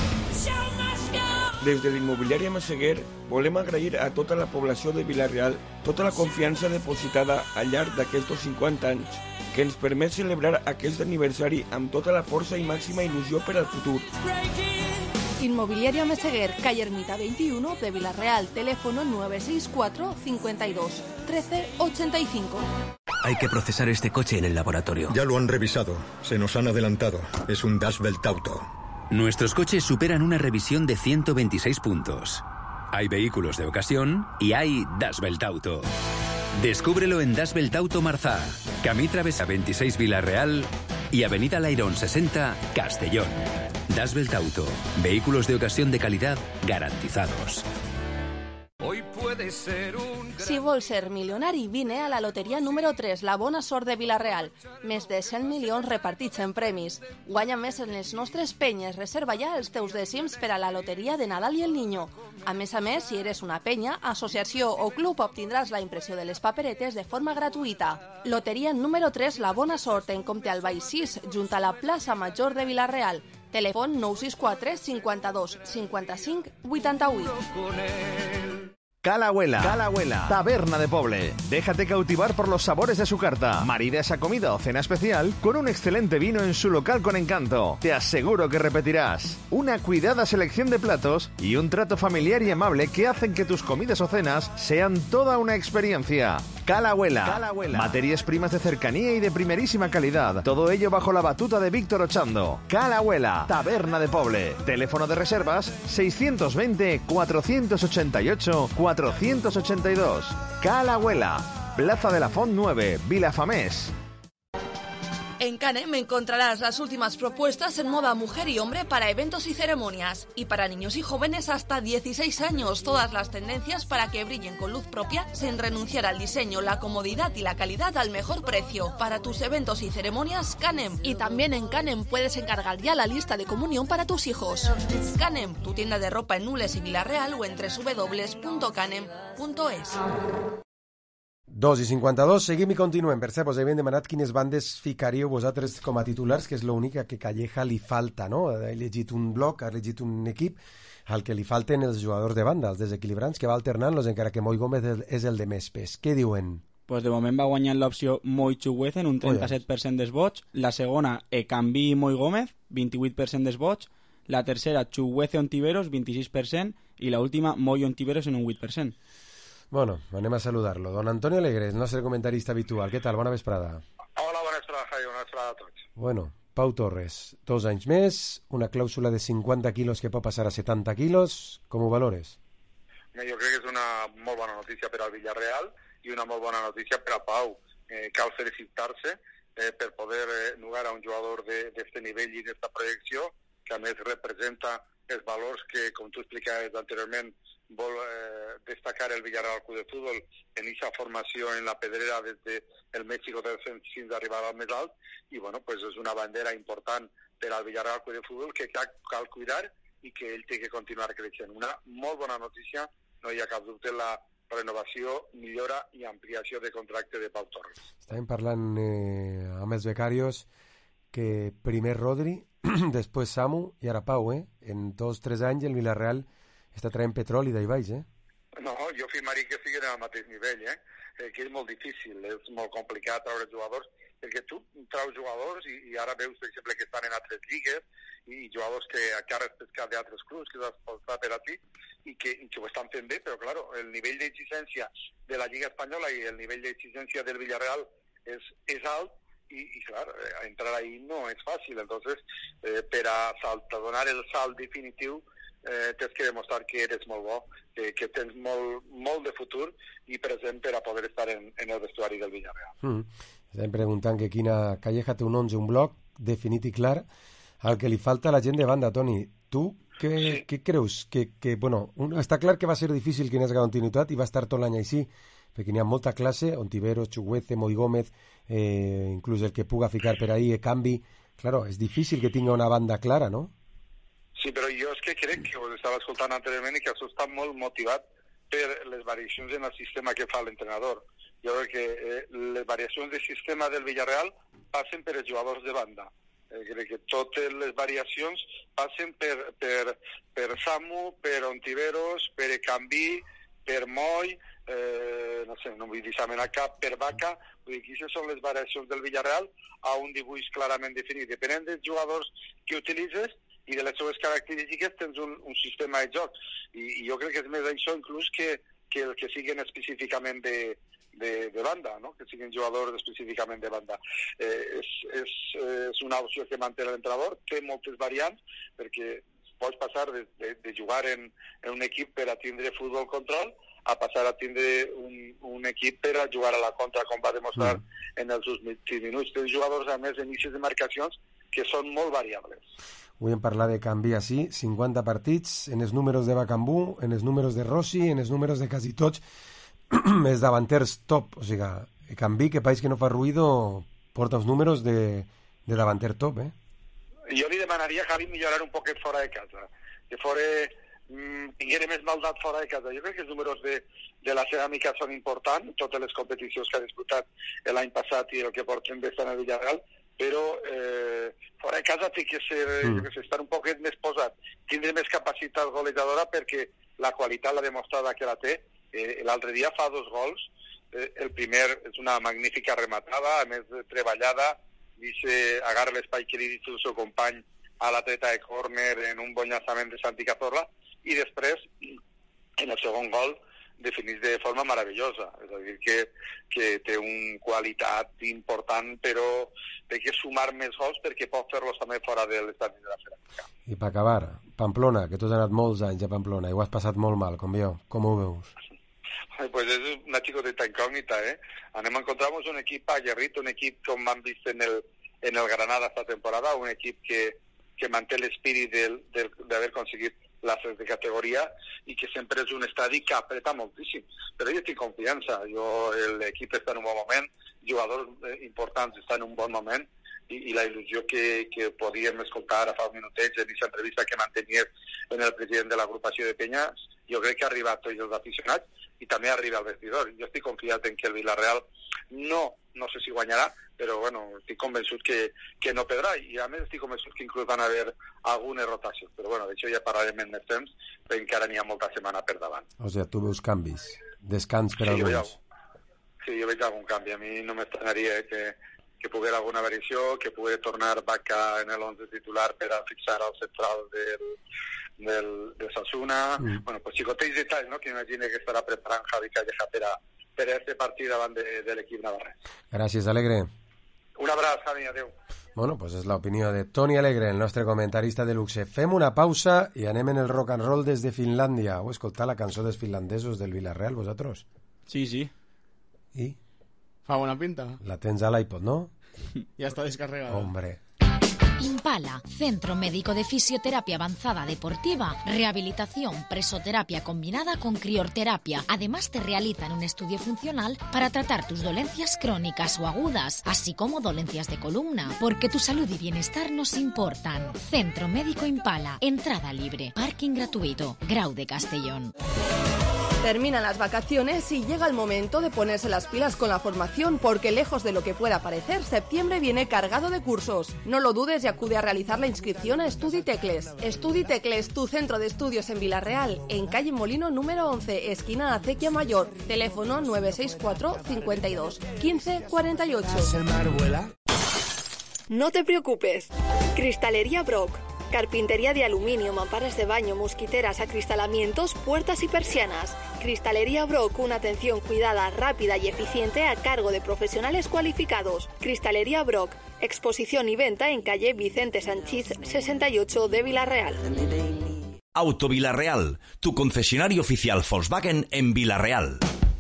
S8: Des de l'immobiliària Massaguer volem agrair a tota la població de Vila-real tota la confiança depositada al llarg d'aquests cinquanta anys que ens permet celebrar aquest aniversari amb tota la força i màxima il·lusió per al futur.
S15: Inmobiliaria Meseguer, calle Ermita veintiuno de Vila-real, teléfono nueve seis cuatro, cincuenta y dos, trece ochenta y cinco.
S12: Hay que procesar este coche en el laboratorio.
S13: Ya lo han revisado, se nos han adelantado. Es un Das Welt Auto.
S12: Nuestros coches superan una revisión de ciento veintiséis puntos. Hay vehículos de ocasión y hay Das Welt Auto. Descúbrelo en Das Welt Auto Marzá, Camí Travesa veintiséis Vila-real y Avenida Lairón sesenta, Castellón. Das Welt Auto. Vehículos de ocasión de calidad garantizados.
S15: Hoy puede ser un... Si vols ser milionari, vine a la loteria número tres, la bona sort de Vila-real. Més de cent milions repartits en premis. Guanya més en les nostres penyes. Reserva ja els teus dècims per a la loteria de Nadal i el Niño. A més a més, si eres una penya, associació o club, obtindràs la impressió de les paperetes de forma gratuïta. Loteria número tres, la bona sort, en Comte Albay sis, junt a la plaça Major de Vila-real. Telèfon nou sis quatre, cinquanta-dos, cinquanta-cinc, vuitanta-vuit.
S14: Cala Abuela, Cala Abuela, taberna de Poble. Déjate cautivar por los sabores de su carta. Marida esa comida o cena especial con un excelente vino en su local con encanto. Te aseguro que repetirás. Una cuidada selección de platos y un trato familiar y amable que hacen que tus comidas o cenas sean toda una experiencia. Cala Abuela, Cala Abuela. Materias primas de cercanía y de primerísima calidad. Todo ello bajo la batuta de Víctor Ochando. Cala Abuela, taberna de Poble. Teléfono de reservas seiscientos veinte, cuatrocientos ochenta y ocho, cuatrocientos ochenta y dos. Cala Abuela, Plaza de la Font nueve, Vilafamés.
S15: En Canem encontrarás las últimas propuestas en moda mujer y hombre para eventos y ceremonias. Y para niños y jóvenes hasta dieciséis años, todas las tendencias para que brillen con luz propia sin renunciar al diseño, la comodidad y la calidad al mejor precio. Para tus eventos y ceremonias, Canem. Y también en Canem puedes encargar ya la lista de comunión para tus hijos. Canem, tu tienda de ropa en Nules y Vila-real o en doble u doble u doble u punto canem punto es.
S3: dos i cinquanta-dos, seguim i continuem. Per cert, us havien demanat quines bandes ficaríeu vosaltres com a titulars, que és l'única que Calleja li falta, no? Ha llegit un bloc, ha llegit un equip al que li falten els jugadors de banda, els desequilibrants, que va alternant-los, encara que Moi Gómez és el de més pes. Què diuen?
S4: Pues de moment va guanyant l'opció Moi Chuguez en un trenta-set per cent dels vots, la segona Ecanvi Moi Gómez, vint-i-vuit per cent dels vots, la tercera Chuguez Ontiveros, vint-i-sis per cent, i la última Moi Ontiveros en un vuit per cent.
S3: Bueno, anem a saludar-lo. Don Antonio Alegre, el nostre comentarista habitual. Què tal? Bona vesprada.
S25: Hola, bona vesprada, Javi. Bona vesprada a tots.
S3: Bueno, Pau Torres, dos anys més, una clàusula de cinquanta quilos que pot passar a setanta quilos. Com ho valores?
S25: Jo crec que és una molt bona notícia per al Villarreal i una molt bona notícia per a Pau. Eh, cal felicitar-se eh, per poder eh, nugar a un jugador d'aquest nivell i d'aquesta projecció, que a més representa els valors que, com tu explicaves anteriorment, vol eh, destacar el Villarreal Club de Fútbol en aquesta formació en la pedrera des del México del fins d'arribar al més alt, i bueno, pues és una bandera important per al Villarreal Club de Fútbol que cal, cal cuidar i que ell té que continuar creixent. Una molt bona notícia, no hi ha cap dubte, la renovació, millora i ampliació de contracte de Pau Torres.
S3: Estàvem parlant eh, amb els becarios que primer Rodri, després Samu i ara Pau, eh? En dos o tres anys el Villarreal està traient petroli d'ahí baix, eh?
S25: No, jo afirmaria que siguin al mateix nivell, eh? eh? Que és molt difícil, és molt complicat treure jugadors, perquè tu treus jugadors i, i ara veus, per exemple, que estan en altres lligues i jugadors que encara has pescat d'altres clubs que has portat per a ti i que, i que ho estan fent bé, però claro, el nivell d'exigència de la Lliga Espanyola i el nivell d'exigència del Villarreal és, és alt i, i clar, entrar ahí no és fàcil. Entonces, eh, per a, salt, a donar el salt definitiu eh, tens que demostrar que eres molt bo, que, que tens molt, molt de futur i present per a poder estar en, en el vestuari del Villarreal.
S3: Mm. Estem preguntant que quina Calleja té un onze, un bloc definit i clar, al que li falta a la gent de banda, Toni. Tu què, sí. què creus? Que, que, bueno, un, està clar que va ser difícil que n'hi hagi continuïtat i va estar tot l'any així, perquè n'hi ha molta classe, Ontiveros, Chuguece, Moi Gómez, eh, inclús el que puga ficar per ahí, Canvi. Claro, és difícil que tinga una banda clara, no?
S25: Sí, però jo és que crec que ho estava escoltant anteriorment i que això està molt motivat per les variacions en el sistema que fa l'entrenador. Jo crec que eh, les variacions de sistema del Villarreal passen per els jugadors de banda. Eh, crec que totes les variacions passen per, per, per Samu, per Ontiveros, per Canvi, per Moi, eh, no sé, no vull dir a cap, per Vaca. Vull dir que aquestes són les variacions del Villarreal a un dibuix clarament definit. Depenent dels jugadors que utilitzes i de les seves característiques tens un, un sistema de joc. I, I jo crec que és més això inclús que, que el que siguin específicament de, de, de banda, no? Que siguin jugadors específicament de banda. Eh, és, és, és una opció que manté l'entrenador, té moltes variants, perquè pots passar de, de, de jugar en, en un equip per a tindre futbol control a passar a tindre un, un equip per a jugar a la contra, com va demostrar mm. en els últims minuts. Tens jugadors, a més, inicis de marcacions que són molt variables.
S3: Vull parlar de Canvi així, cinquanta partits, en els números de Bacambú, en els números de Rossi, en els números de quasi tots, els davanters top. O sigui, Canvi, que país que no fa ruïdo, porta uns números de, de davanter top, eh?
S25: Jo li demanaria a Javi millorar un poquet fora de casa, que fora, mmm, tinguera més maldat fora de casa. Jo crec que els números de, de la ceràmica són importants, totes les competicions que ha disputat l'any passat i el que porten d'estar a Villarreal, però eh, fora de casa té que ser, mm. jo que sé, estar un poquet més posat, tindre més capacitat golejadora perquè la qualitat, la demostrada que la té. Eh, l'altre dia fa dos gols, eh, el primer és una magnífica rematada, a més treballada, dice, agarra l'espai que li diu el seu company a la treta de córner en un bon llançament de Santi Cazorla, i després, en el segon gol, definís de forma meravellosa. És a dir, que, que té una qualitat important, però té que sumar més gols perquè pot fer-los també fora de l'estadi de la ceràmica.
S3: I per acabar, Pamplona, que tu has anat molts anys a Pamplona i ho has passat molt mal, com jo. Com ho veus?
S25: Pues es una xicoteta incògnita, ¿eh? Anem a encontramos un equip aguerrit, un equip com han vist en el, en el Granada esta temporada, un equip que, que manté l'espírit d'haver aconseguit l'ascens de categoria i que sempre és un estadi que apreta moltíssim. Però jo tinc confiança, l'equip està en un bon moment, jugadors importants estan en un bon moment, i, i la il·lusió que, que podíem escoltar ara fa un minutet en aquesta entrevista que mantenia en el president de l'agrupació de Penya, jo crec que ha arribat tots els aficionats i també arriba al vestidor. Jo estic confiat en que el Villarreal no, no sé si guanyarà, però bueno, estic convençut que, que no perdrà, i a més estic convençut que inclús van haver algunes rotacions, però bueno, d'això ja parlarem en més temps, perquè encara n'hi ha molta setmana per davant.
S3: O sigui, tu veus canvis, descans per
S25: sí,
S3: alguns.
S25: Sí, jo veig algun canvi, a mi no m'estranaria que, que poguera alguna variació, que poguera tornar Vaca en l'onze titular per a fixar al central del, del, de Sasuna. Mm. Bueno, pues xicotells detalls, no?, que imagine que estarà preparant Javi Calleja per a per a este partit davant de, de l'equip navarrès.
S3: Gràcies, Alegre.
S25: Un abraç, Javi, adeu.
S3: Bueno, pues és l'opinió de Toni Alegre, el nostre comentarista de luxe. Fem una pausa i anem en el rock and roll des de Finlàndia. Heu escoltat la cançó dels finlandesos del Villarreal, vosaltres?
S4: Sí, sí.
S3: I?
S5: Fa bona pinta.
S3: La tens a l'iPod, no?
S5: Ja està descarregada.
S3: Hombre.
S1: Impala, Centro Médico de Fisioterapia Avanzada Deportiva, rehabilitación, presoterapia combinada con crioterapia. Además te realizan un estudio funcional para tratar tus dolencias crónicas o agudas, así como dolencias de columna, porque tu salud y bienestar nos importan. Centro Médico Impala, entrada libre, parking gratuito, Grau de Castellón.
S15: Terminan las vacaciones y llega el momento de ponerse las pilas con la formación porque lejos de lo que pueda parecer, septiembre viene cargado de cursos. No lo dudes y acude a realizar la inscripción a Estuditecles. Estuditecles, tu centro de estudios en Villarreal, en calle Molino número once, esquina Acequia Mayor. Teléfono nueve seis cuatro, cincuenta y dos, quince, cuarenta y ocho. No te preocupes. Cristalería Brock. Carpintería de aluminio, mamparas de baño, mosquiteras, acristalamientos, puertas y persianas. Cristalería Brock, una atención cuidada, rápida y eficiente a cargo de profesionales cualificados. Cristalería Brock, exposición y venta en calle Vicente Sanchís sesenta y ocho de Villarreal.
S16: Auto Villarreal, tu concesionario oficial Volkswagen en Villarreal.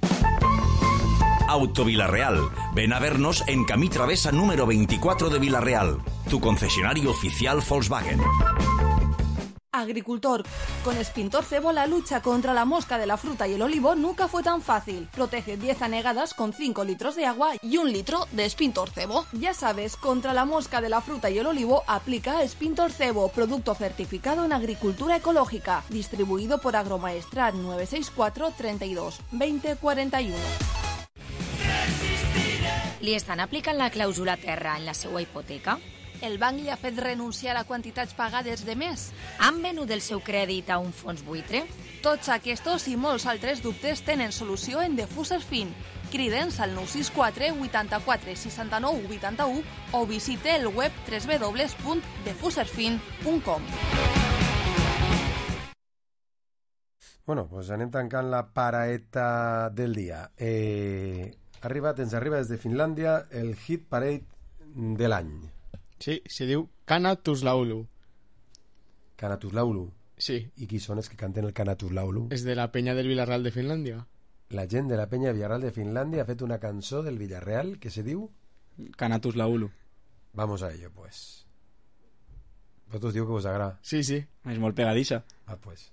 S16: Auto Villarreal. Ven a vernos en Camí Travesa número veinticuatro de Villarreal, tu concesionario oficial Volkswagen.
S15: Agricultor. Con Spintor Cebo la lucha contra la mosca de la fruta y el olivo nunca fue tan fácil. Protege diez anegadas con cinco litros de agua y un litro de Spintor Cebo. Ya sabes, contra la mosca de la fruta y el olivo aplica Spintor Cebo, producto certificado en agricultura ecológica, distribuido por Agromaestrat nueve seis cuatro, treinta y dos, veinte, cuarenta y uno.
S1: Li estan aplicant la clàusula terra en la seva hipoteca?
S15: El banc li ha fet renunciar a quantitats pagades de més?
S1: Han venut el seu crèdit a un fons buitre?
S15: Tots aquests i molts altres dubtes tenen solució en Defuser Fin. Crida'ns al nou sis quatre, vuitanta-quatre, seixanta-nou, vuitanta-u o visite el web w w w punt defuserfin punt com.
S3: Bueno, doncs anem tancant la paraeta del dia. Eh, arriba, ens arriba des de Finlàndia el hit parade de l'any.
S5: Sí, se diu Kanatuslaulu.
S3: Kanatuslaulu?
S5: Sí.
S3: I qui són els que canten el Kanatuslaulu?
S5: És de la penya del Villarreal de Finlàndia.
S3: La gent de la penya Villarreal de Finlàndia ha fet una cançó del Villarreal que se diu...
S4: Kanatuslaulu.
S3: Vamos a ello, pues. Vosaltres diu que us agrada.
S4: Sí, sí, és molt pegadixa.
S3: Ah, pues.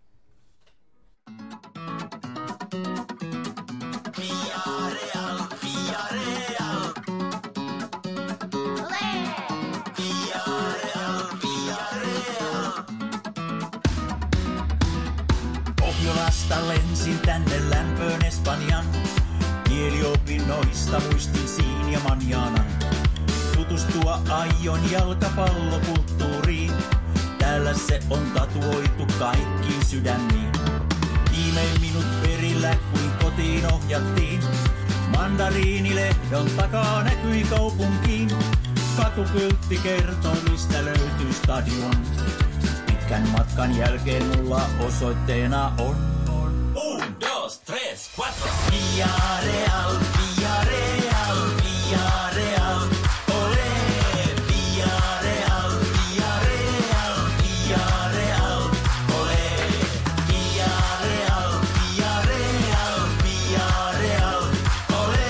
S17: Pohjolasta lensin tänne lämpöön Espanjan. Kieliopinnoista muistin siin ja manjanan. Tutustua aion jalkapallokulttuuriin. Täällä se on tatuoitu kaikkiin sydämiin. Viimein minut perillä kuin kotiin ohjattiin. Mandariinilehdon takaa näkyi kaupunkiin. Katukyltti kertoi mistä löytyy stadion. Pitkän matkan jälkeen mulla osoitteena on. Un, dos, tres, cuatro. Villarreal, Villarreal, Villarreal. Ole, Villarreal, Villarreal, Villarreal. Ole, Villarreal, Villarreal, Villarreal. Ole,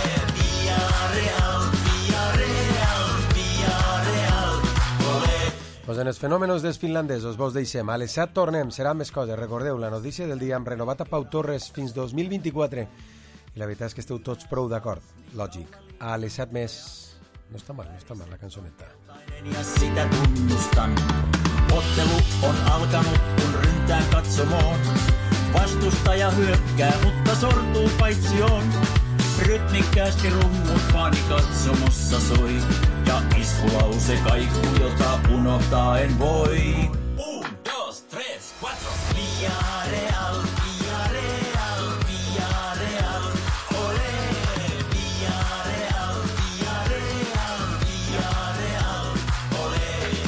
S17: Villarreal, Villarreal, Villarreal. Ole.
S3: Pues en els fenòmenos dels finlandesos vos deixem. A les set tornem, serà més coses. Recordeu, la notícia del dia hem renovat a Pau Torres fins dos mil vint-i-quatre. I la veritat és que esteu tots prou d'acord. Lògic. A les set més... No està mal, no està mal la cançoneta.
S17: Ja sitä tunnustan. Ottelu on alkanut, kun ryntään katsomoon. Vastustaja hyökkää, mutta sortuu paitsioon. Rytmikkäästi rummut faani katsomossa soi. Ja iskulause kaiku, jota unohtaa en voi. Un, dos, tres, cuatro. Villarreal, Villarreal, Villarreal. Ole, Villarreal, Villarreal, Villarreal. Ole,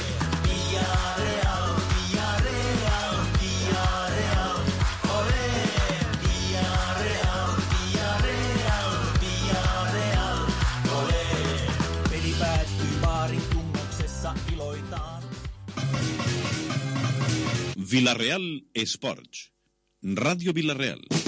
S17: Villarreal, Villarreal, Villarreal. Ole, Villarreal, Villarreal, Villarreal. Ole. Peli päättyy baarin tungoksessa iloitaan.
S18: Villarreal Esports. Ràdio Villarreal.